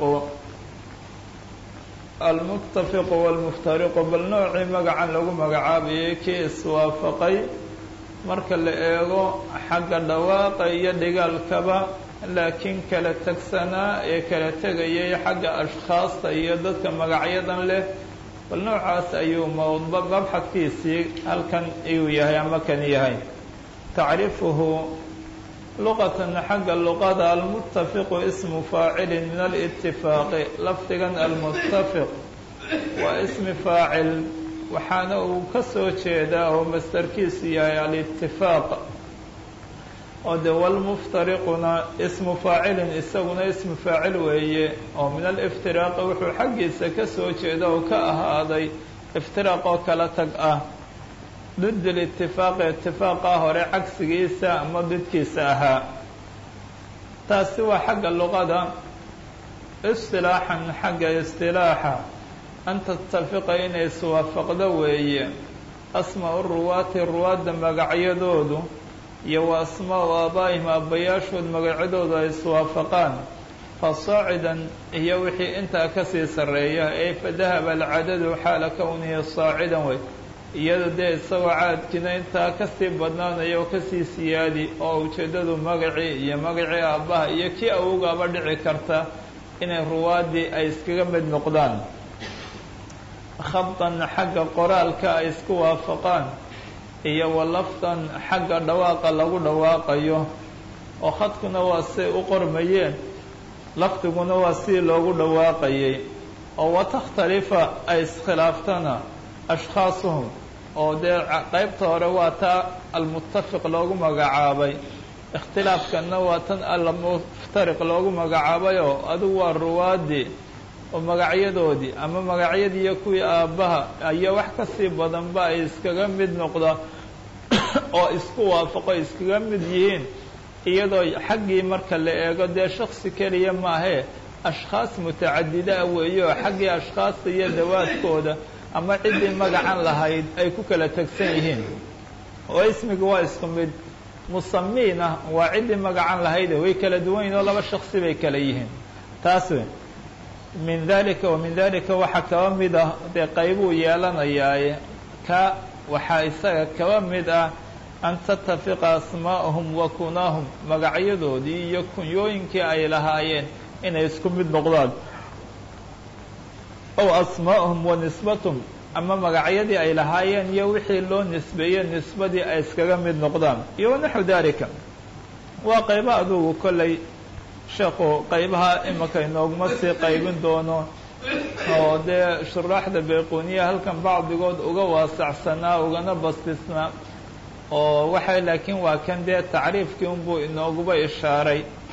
almuttafiqu walmuftariqu bal noocii magacan lagu magacaabayay kii iswaafaqay marka la eego xagga dhawaaqa iyo dhigaalkaba laakiin kala tegsanaa ee kala tegayay xagga ashkhaasta iyo dadka magacyadan leh bal noocaas ayuu mawdba mabxadkiisii halkan iyuu yahay ama kan yahay tacrifuhu luqatan xagga luqada almuttafiqu ismu faacilin min alitifaaqi lafdigan almuttafiq waa ismi faacil waxaana uu ka soo jeedaa oo mastarkiisu yahay alitifaaq oo de walmuftariquna ismu faacilin isaguna ismu faacil weeye oo min aliftiraaqi wuxuu xaggiisa ka soo jeeda oo ka ahaaday iftiraaq oo kala tag ah ضد الاتفاaq اتفaaqa hore cagsigiisa ama didkiisa ahaa taasi waa xagga luqada اصطilaaxan xagga اصطilaaxa an تتafiqa inay iswaafaqdo weeye asmاء الruwaati ruwaadda magacyadoodu iyo wa asmاءu aabaa'ihim aabbayaashood magacyadoodu ay iswaafaqaan fasaacidan iyo wixii intaa kasii sarreeya ee fadahaba alcadadu xaala kownihi saacidan wey iyada dee isagoo caadkiina intaa kasii badnaanaya oo kasii siyaadi oo ujeeddadu magacii iyo magacii aabbaha iyo kii awowgaaba dhici karta inay ruwaaddii ay iskaga mid noqdaan khabdan xagga qoraalka ay isku waafaqaan iyo walafdan xagga dhawaaqa lagu dhawaaqayo oo khadkuna waa say u qormayeen lafdiguna waa sii loogu dhawaaqayay oo watakhtalifa ay iskhilaaftana ashkhaasuhum oo dee qaybta hore waa taa almuttafiq loogu magacaabay ikhtilaafkanna waa tan almuftariq loogu magacaabayoo adigu waa ruwaaddii oo magacyadoodii ama magacyadiiyo kuwii aabbaha ayaa wax kasii badanba ay iskaga mid noqda oo isku waafaqo iskaga mid yihiin iyadoo xaggii marka la eego dee shaksi keliya maahee ashkhaas mutacadidaa weeye oo xaggii ashkhaasta iyo dawaadkooda ama ciddii magacan lahayd ay ku kala tegsan yihiin oo ismiga waa isku mid musamiina waa ciddii magacan lahayde way kala duwan yihin oo laba shaksi bay kala yihiin taas wey min dalika wa min dalika waxaa kaba mid ah dee qaybuu yeelanayaaye ka waxaa isaga kaba mid ah an tatafiqa asmaa'uhum wa kunaahum magacyadoodii iyo kunyooyinkii ay lahaayeen inay isku mid noqdaan ow asmaa'uhum wa nisbatum ama magacyadii ay lahaayeen iyo wixii loo nisbeeyey nisbadii ay iskaga mid noqdaan iyo wanaxu dalika waa qayba adugu kolley sheekhu qaybaha imaka inooguma sii qaybin doono oo dee shuraaxda bayquniya halkan bacdigood uga waasacsanaa ugana bastisnaa oo waxay laakiin waa kan dee tacriifkii unbuu inooguba ishaaray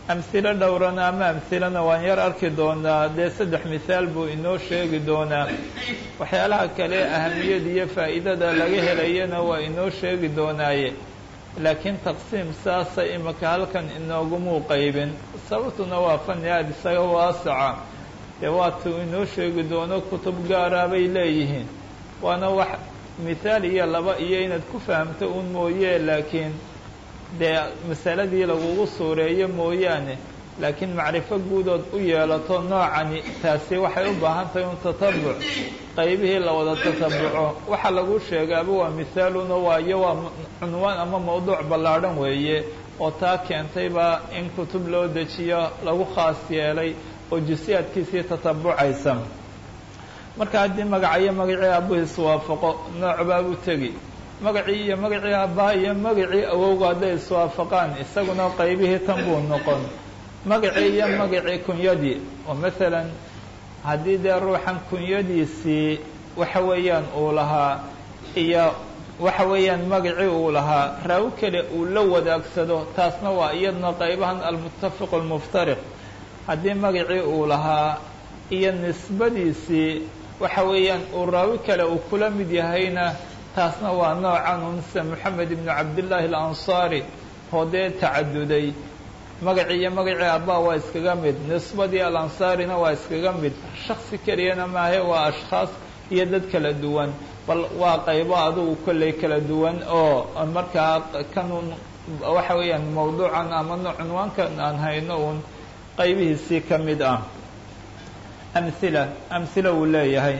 amhilo dhowrana ama amhilana waan yar arki doonaa dee saddex mithaal buu inoo sheegi doonaa waxyaalaha kale ahamiyada iyo faa'iidada laga helayana waa inoo sheegi doonaaye laakiin taqsiim saasa imaka halkan inoogumuu qaybin sababtuna waa fani aada isaga waasaca dee waatuu inoo sheegi doono kutub gaaraa bay leeyihiin waana wax mithaal iyo laba iyo inaad ku fahamto un mooye laakiin dee masaladii lagugu suureeyo mooyaane laakiin macrifo guudood u yeelato noocani taasi waxay u baahan tahay un tatabuc qaybihii la wada tatabuco waxa lagu sheegaaba waa mithaaluna waayo waa cunwaan ama mawduuc ballaadhan weeye oo taa keentayba in kutub loo dejiyo lagu khaas yeelay oo jusiyaadkiisii tatabucaysa marka haddii magacayo magacii aabbuhu iswaafaqo nooc baa u tegi magacii iyo magacii aabbaha iyo magacii awowga hadday iswaafaqaan isaguna qaybihii tan buu noqon magacii iyo magacii kunyadii oo maalan haddii dee ruuxan kunyadiisii waxa weeyaan uu lahaa iyo waxa weeyaan magacii uu lahaa raawi kale uu la wadaagsado taasna waa iyadna qaybahan almuttafiq almuftariq haddii magacii uu lahaa iyo nisbadiisii waxa weeyaan uu raawi kale uu kula mid yahayna taasna waa noocan unse moxamed ibnu cabdillaahi alansaari oo dee tacaduday magacii iyo magacii abbaa waa iskaga mid nisbadii alansaarina waa iskaga mid shaksi keliyana maahe waa ashkhaas iyo dad kala duwan bal waa qaybo adugu kolley kala duwan oo markaa kanun waxa weeyaan mawduucan ama cunwaankan aan hayno uun qaybihiisii ka mid ah amhila amhila uu leeyahay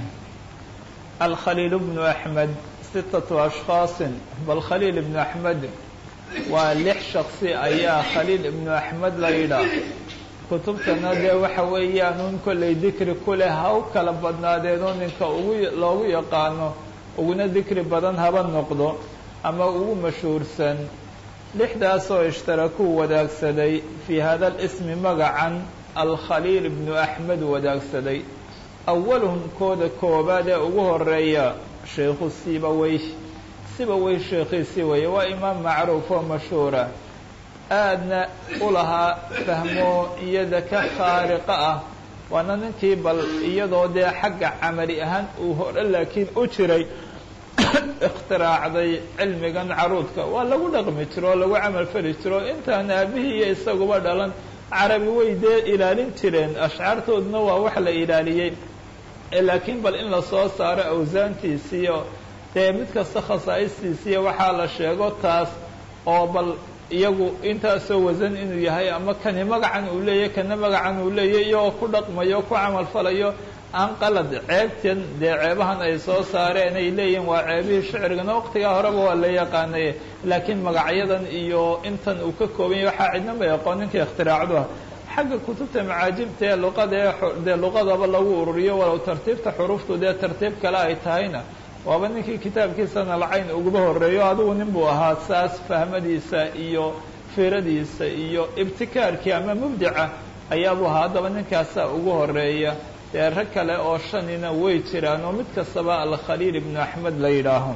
alkhaliil bnu axmed sittatu ashkhaasin bal khaliil ibnu axmed waa lix shaksi ayaa khaliil ibnu axmed la yidhaah kutubtana dee waxa weeyaan un kolley dikri ku leh ha u kala badnaadeenoo ninka ugu loogu yaqaano uguna dikri badan haba noqdo ama ugu mashhuursan lixdaasoo ishtarakuu wadaagsaday fii hada alismi magacan alkhaliil ibnu axmed wadaagsaday awaluhum kooda koobaad ee ugu horeeya sheikhu sibawey sibawey sheekhiisii weeye waa imaam macruuf oo mashhuura aadna u lahaa fahmo iyada ka khaariqa ah waana ninkii bal iyadoo dee xagga camali ahaan uu hore laakiin u jiray ikhtiraacday cilmigan caruudka waa lagu dhaqmi jiro oo lagu camal fali jiro intaan aabihii iyo isaguba dhalan carabi way dee ilaalin jireen ashcaartooduna waa wax la ilaaliyey laakiin bal in lasoo saaro awsaantiisiiyo dee mid kasta khasaa'istiisiiyo waxaa la sheego taas oo bal iyagu intaasoo wasan inuu yahay ama kani magacan uu leeyahy kana magacan uu leeyahy iyagoo ku dhaqmayo ku camal falayo aan qalad ceebtan dee ceebahan ay soo saareen ay leeyihiin waa ceebihii shicrigana waqtigaa horeba waa la yaqaanay laakiin magacyadan iyo intan uu ka kooban yahay waxaa cidna may aqoon ninkii ikhtiraacduha xagga kutubta macaajibta ee luqada ee dee luqadaba lagu ururiyo walow tartiibta xuruuftu dee tartiib kale ay tahayna waaba ninkii kitaabkiisana lacayn uguba horeeyo adigu nin buu ahaa saas fahmadiisa iyo fiiradiisa iyo ibtikaarkii ama mubdica ayaabuu ahaa haddaba ninkaasaa ugu horeeya dee rag kale oo shanina way jiraan oo mid kastaba alkhaliil ibnu axmed la yidhaaho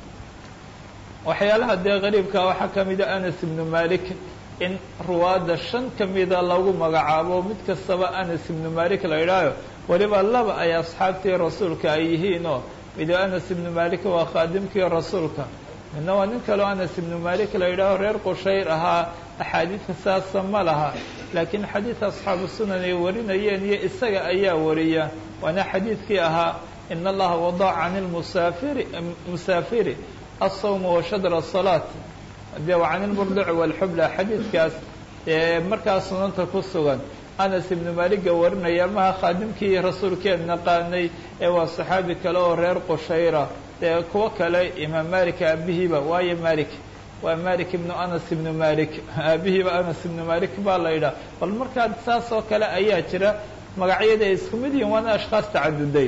waxyaalaha dee qariibka waxaa ka mida anas ibnu malik in ruwaadda shan ka mida lagu magacaabo mid kastaba anas ibnu malik la yidhaaho weliba laba ay asxaabtii rasuulka ay yihiinoo mido anas ibnu malik waa khaadimkii rasuulka midna waa nin kaleo anas ibnu malik la yidhaaho reer qushayr ahaa axaadiidka saasa ma laha laakiin xadiid asxaabu sunan ay warinayeen iyo isaga ayaa wariya waana xadiidkii ahaa in allaha wadaca can lmusaafiri musaafiri alsawma wa shadra asalaat de wa can ilmurdic walxubla xadiidkaas ee markaa sunanta ku sugan anas ibnu maliga warinaya maha khaadimkii rasuulkeen naqaanay ee waa saxaabi kale oo reer qushayra ee kuwo kale imaam malik aabihiiba waayo malik waa malik ibnu anas ibnu malik aabihiiba anas ibnu malik baa la yidhaha bal markaa saas oo kale ayaa jira magacyada ay isku mid yihiin waana ashkhaas tacaduday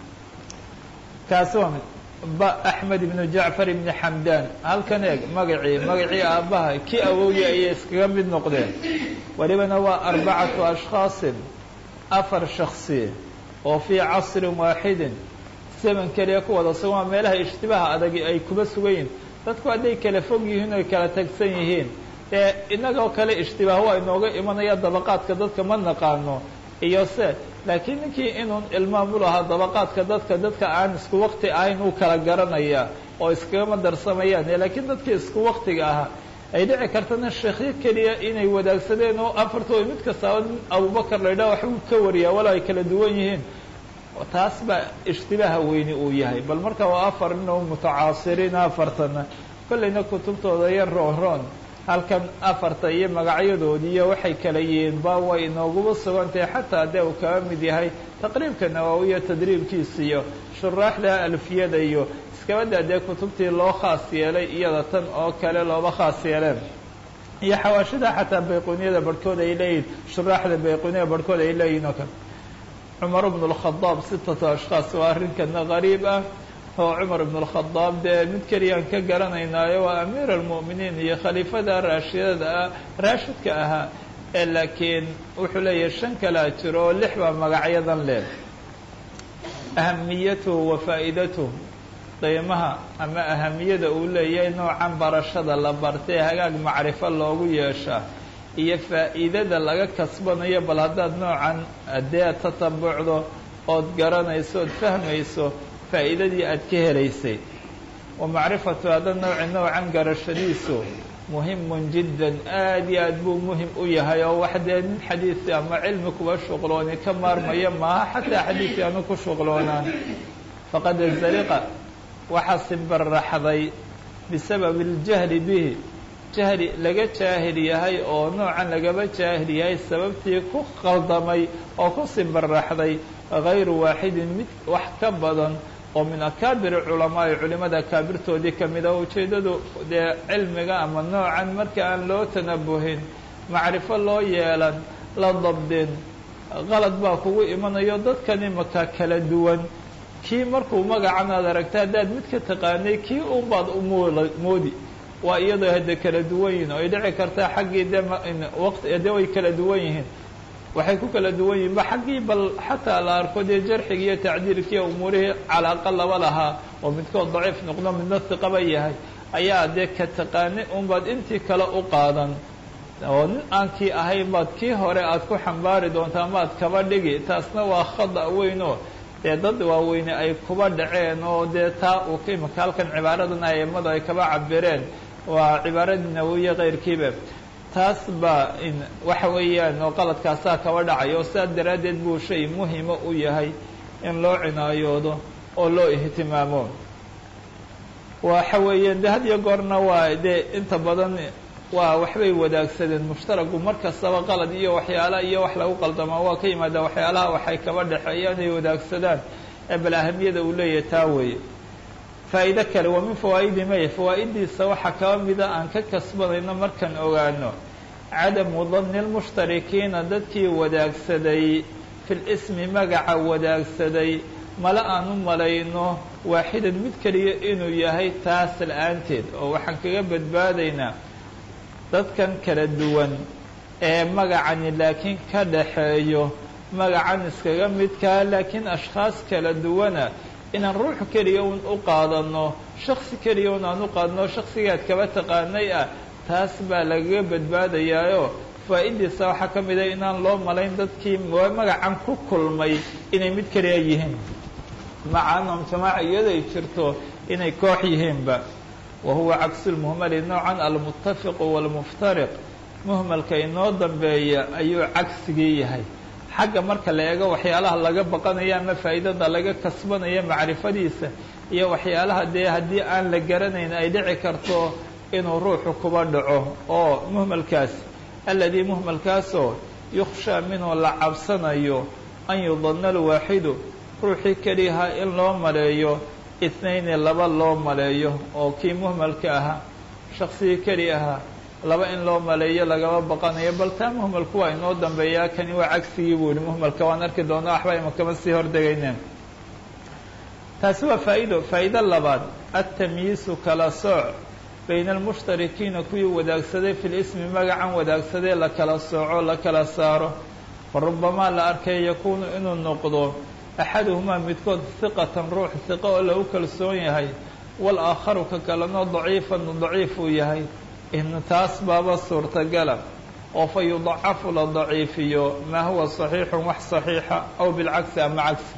kaasi waa mid ba axmed ibnu jacfar ibni xamdaan halkan eeg magacii magacii aabbaha kii awowgii ayay iskaga mid noqdeen welibana waa arbacatu ashkhaasin afar shaksi oo fii casrin waaxidin zaman keliya ku wada sugan waa meelaha ishtibaaha adag ay kuba sugan yihiin dadku hadday kala fog yihiin oy kala tagsan yihiin ee inagoo kale ishtibaah waa inooga imanaya dabaqaadka dadka ma naqaano iyo se laakiin ninkii inuu ilmaam u lahaa dabaqaadka dadka dadka aan isku waqti ahayn uu kala garanaya oo iskagama darsamayaan laakiin dadkii isku waqtiga ahaa ay dhici kartana sheekhyo keliya inay wadaagsadeen oo afartooda mid kastaaba nin abubakar la yidhaha waxbuu ka wariyaa wala ay kala duwan yihiin taas baa ishtibaaha weyni uu yahay bal marka waa afar nin oo mutacaasiriin afartana kollayna kutubtooda yar roon roon halkan afarta iyo magacyadoodii iyo waxay kala yihiin ba way inooguba sugantahay xataa dee uu kaga mid yahay taqriibka nawaawiya tadriibkiisa iyo shuraaxda alfiyada iyo iskabada dee kutubtii loo khaas yeelay iyada tan oo kale looba khaas yeeleen iyo xawaashida xataa bayquniyada barhkood ay leeyihin shuraaxda bayquniya barhkood ay leeyihin oo kale cumar bnu lkhadaab sittata ashkhaas waa arrinkana qariib ah oo cumar ibn اlkhadaab dee mid keliyaan ka garanaynaayo waa amiir almu'miniin iyo khaliifada raashidada ah raashidka ahaa ee laakiin wuxuu leeyahay shan kalaa jiro oo lix baa magacyadan leh ahamiyatuhu wa faa'idatuhu qiimaha ama ahamiyada uu leeyahay noocan barashada la bartay hagaag macrifo loogu yeeshaa iyo faa'iidada laga kasbanayo bal haddaad noocan dee tatabucdo ood garanayso ood fahmayso faa'iidadii aad ka helaysay wa macrifatu hada nawci noocan garashadiisu muhimun jiddan aad iyo aad buu muhim u yahay oo wax dee nin xadiisi ama cilmi kuwa shuqlooni ka maarmaya maaha xataa xadiisi aanu ku shuqloonaan faqad zaliqa waxaa simbaraxday bisababi اljahli bihi jahli laga jaahil yahay oo noocan lagaba jaahil yahay sababtii ku qaldamay oo ku simbaraxday gayru waaxidin mid wax ka badan oo min akaabiri culamaa'i culimada akaabirtoodii ka mid ah ujeeddadu dee cilmiga ama noocan marka aan loo tanabuhin macrifo loo yeelan la dabdin qalad baa kugu imanayo dadkani maka kala duwan kii markuu magacan aad aragta haddaad mid ka taqaanay kii un baad u moodi waa iyadoo hadde kala duwan yihin oo ay dhici kartaa xaggii de waqti de way kala duwan yihiin waxay ku kala duwan yihin ba xaggii bal xataa la arko dee jarxiga iyo tacdiilkiiyo umuurihii calaaqa laba lahaa oo midkood daciif noqdo midna hiqaba yahay ayaa dee ka taqaanay un baad intii kale u qaadan oo nin aan kii ahayn baad kii hore aad ku xambaari doonta ama ad kaba dhigi taasna waa khada weyn oo dee dad waaweyne ay kuba dhaceen oo dee taa uu ka imaka halkan cibaaradan aimadu ay kaba cabireen waa cibaaradii nawowiye kayrkiiba taas baa in waxa weeyaan oo qaladkaasaa kaba dhacayo sidaas daraaddeed buu shay muhima u yahay in loo cinaayoodo oo loo ihtimaamo waxa weeyaan de had iyo goorna waa dee inta badan waa waxbay wadaagsadeen mushtaragu mar kastaba qalad iyo waxyaala iyo wax lagu qaldamaa waa ka yimaada waxyaalaha waxay kaba dhexeeyaan ay wadaagsadaan ee bal ahamiyada uu leeyahay taa weeye faa'iido kale waa min fawaa'idi may fawaa'idiisa waxaa kaba mida aan ka kasbanayno markaan ogaano cadamu danni lmushtarikiina dadkii wadaagsaday fil ismi magaca wadaagsaday mala aan u malayno waaxidan mid keliya inuu yahay taas la-aanteed oo waxaan kaga badbaadaynaa dadkan kala duwan ee magacani laakiin ka dhaxeeyo magacan iskaga midkaa laakiin ashkhaas kala duwana inaan ruux keliya un u qaadano shaksi keliya un aan u qaadano shaksigaad kaba taqaanay ah taas baa lagaga badbaadayaayo faa'idiisa waxaa ka mid ah inaan loo malayn dadkii magacan ku kulmay inay mid keliya yihiin macaanahum jamaaca iyaday jirto inay koox yihiinba wahuwa cagsu lmuhmali noocan almuttafiqu waalmuftariq muhmalka inoo dambeeya ayuu cagsigii yahay xagga marka la eego waxyaalaha laga baqanayo ama faa'iidada laga kasbanayo macrifadiisa iyo waxyaalaha dee haddii aan la garanayn ay dhici karto inuu ruuxu kuba dhaco oo muhmalkaas alladii muhmalkaasoo yukhshaa minhu la cabsanayo an yudanna alwaaxidu ruuxii keliyaha in loo maleeyo ithnayni laba loo maleeyo oo kii muhmalka ahaa shaksigii keli ahaa laba in loo maleeyo lagaba baqanayo bal taa muhmalku waa inoo dambeeyaa kani waa cagsigii buu yihi muhmalka waan arki doonaa waxba imakama sii hordegayneen taasi waa faa'ido faa'ido labaad atamyiisu kala sooc bayna almushtarikiina kuwii wadaagsaday fi lismi magacan wadaagsaday la kala sooco la kala saaro fa rubamaa la arkay yakuunu inuu noqdo axaduhumaa midkood hiqatan ruux hiqo oo lagu kalsoon yahay walaakharu ka kaleno daciifan daciif uu yahay in taas baaba suurtagala oo fa yudacafu la daciifiyo maa huwa saxiixun wax saxiixa aw bilcagsi ama cagsi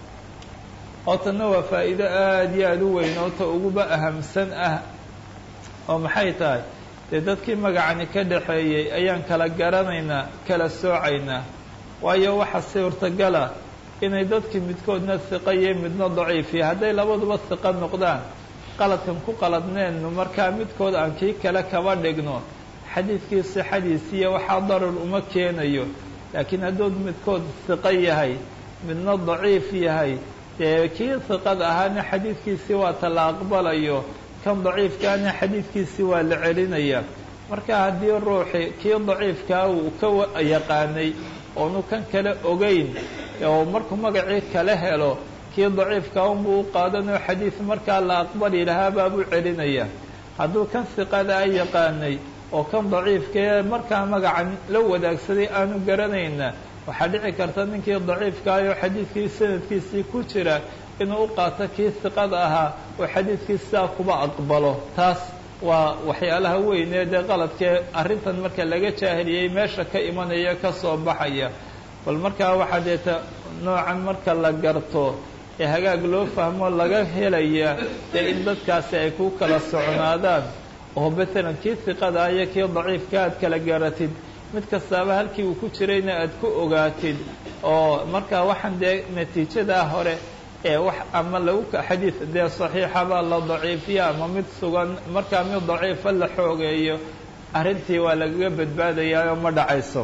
oo tanna waa faa'iido aada iyo aada u weyn oo ta uguba ahamsan ah oo maxay tahay dee dadkii magacani ka dhaxeeyey ayaan kala garanaynaa kala soocaynaa waayo waxa suurtagala inay dadkii midkoodna hiqa iyo midna daciifiya hadday labaduba hiqa noqdaan qaladkan ku qaladneennu markaa midkood aan kii kale kaba dhigno xadiidkii sixadiisiiya waxaa darar uma keenayo laakiin hadduu midkood hiqa yahay midna daciif yahay dee kii hiqada ahaana xadiidkiisii waa ta la aqbalayo kan daciifkaana xadiidkiisii waa la celinaya marka haddii ruuxi kii daciifkaa uu ka yaqaanay oonu kan kale ogeyn oo markuu magacii kala helo kii daciifkaa unbuu u qaadanoo xadiid markaa la aqbali lahaa baabuu celinaya hadduu kan hiqada a yaqaanay oo kan daciifkaee markaa magacan la wadaagsaday aanu garanayna waxaa dhici karta ninkii daciifkaayoo xadiidkii sanadkiisii ku jira inuu u qaato kii hiqada ahaa oo xadiidkii sidaa kuba aqbalo taas waa waxyaalaha weynee dee qaladkee arrintan marka laga jaahiliyey meesha ka imanaya ka soo baxaya bal markaa waxaa deeta noocan marka la garto ee hagaag loo fahmo laga helaya dee in dadkaasi ay ku kala socnaadaan oo matalan kii hiqada iyo kii daciifka aad kala garatid mid kastaaba halkii uu ku jirayna aad ku ogaatid oo markaa waxaan dee natiijadaa hore ee wax ama lagu xadiid dee saxiixaba la daciifiya ama mid sugan markaa mid daciifa la xoogeeyo arrintii waa lagaga badbaadayaayoo ma dhacayso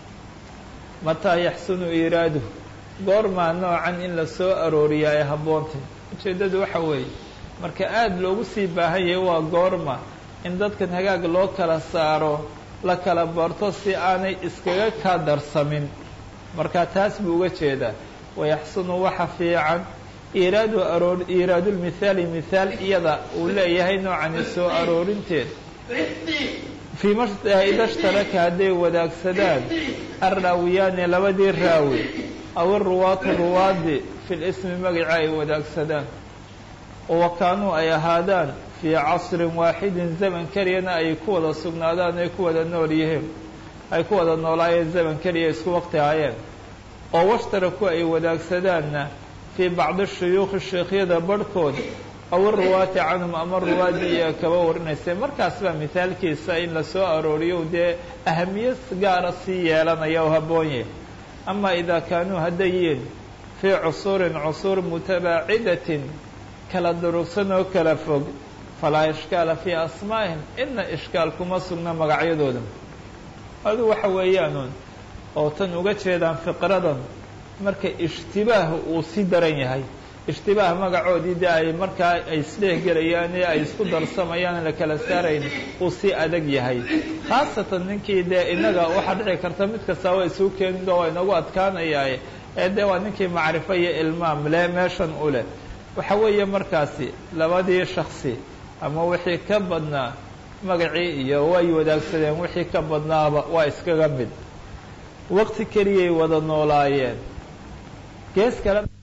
mataa yaxsunu iiraadu goormaa noocan in la soo arooriyaa ee habboontay ujeeddadu waxa weeye marka aada loogu sii baahan yahay waa goorma in dadkan hagaag loo kala saaro la kala barto si aanay iskaga ka darsamin marka taas buu uga jeedaa wayaxsunu waxa fiican iiraadu aroor iiraadulmithaali mithaal iyada uu leeyahay noocani soo aroorinteed fii ma ida shtaraka hadday wadaagsadaan arraawiyaani labadii raawi aw iruwaatu ruwaadi fi lismi magaca ay wadaagsadaan wa kaanuu ay ahaadaan fii casrin waaxidin zaman keliyana ay ku wada sugnaadaan ay ku wada nool yihiin ay ku wada noolaayeen zaman keliya isku waqti hayeen oo washtaraku ay wadaagsadaan fii bacdi shuyuukhi sheekhyada barhkood aw iruwaati canhum ama ruwaadii iyo kaba warinaysay markaas baa mithaalkiisa in la soo arooriyo dee ahamiyad gaara sii yeelanaya oo habboonye ama idaa kaanuu hadday yihiin fii cusuurin cusuur mutabaacidatin kala durugsan oo kala fog falaa ishkaala fii asmaa'ihim ina ishkaal kuma sugna magacyadooda adu waxa weeyaanuun oo tan uga jeedaan fiqradan marka ishtibaah uu si daran yahay ishtibaah magacoodii dee ay markaa ay isdheehgelayaan ee ay isku darsamayaan la kala saarayn uu si adag yahay khaasatan ninkii dee innaga waxaa dhici karta mid kastaa waa isuu keenid oo waa inagu adkaanayaaye ee dee waa ninkii macrifo iyo ilmaam le meeshan u leh waxa weeye markaasi labadii shaksi ama wixii ka badnaa magacii iyo way wadaagsadeen wixii ka badnaaba waa iskaga mid waqti keliyay wada noolaayeen gees kale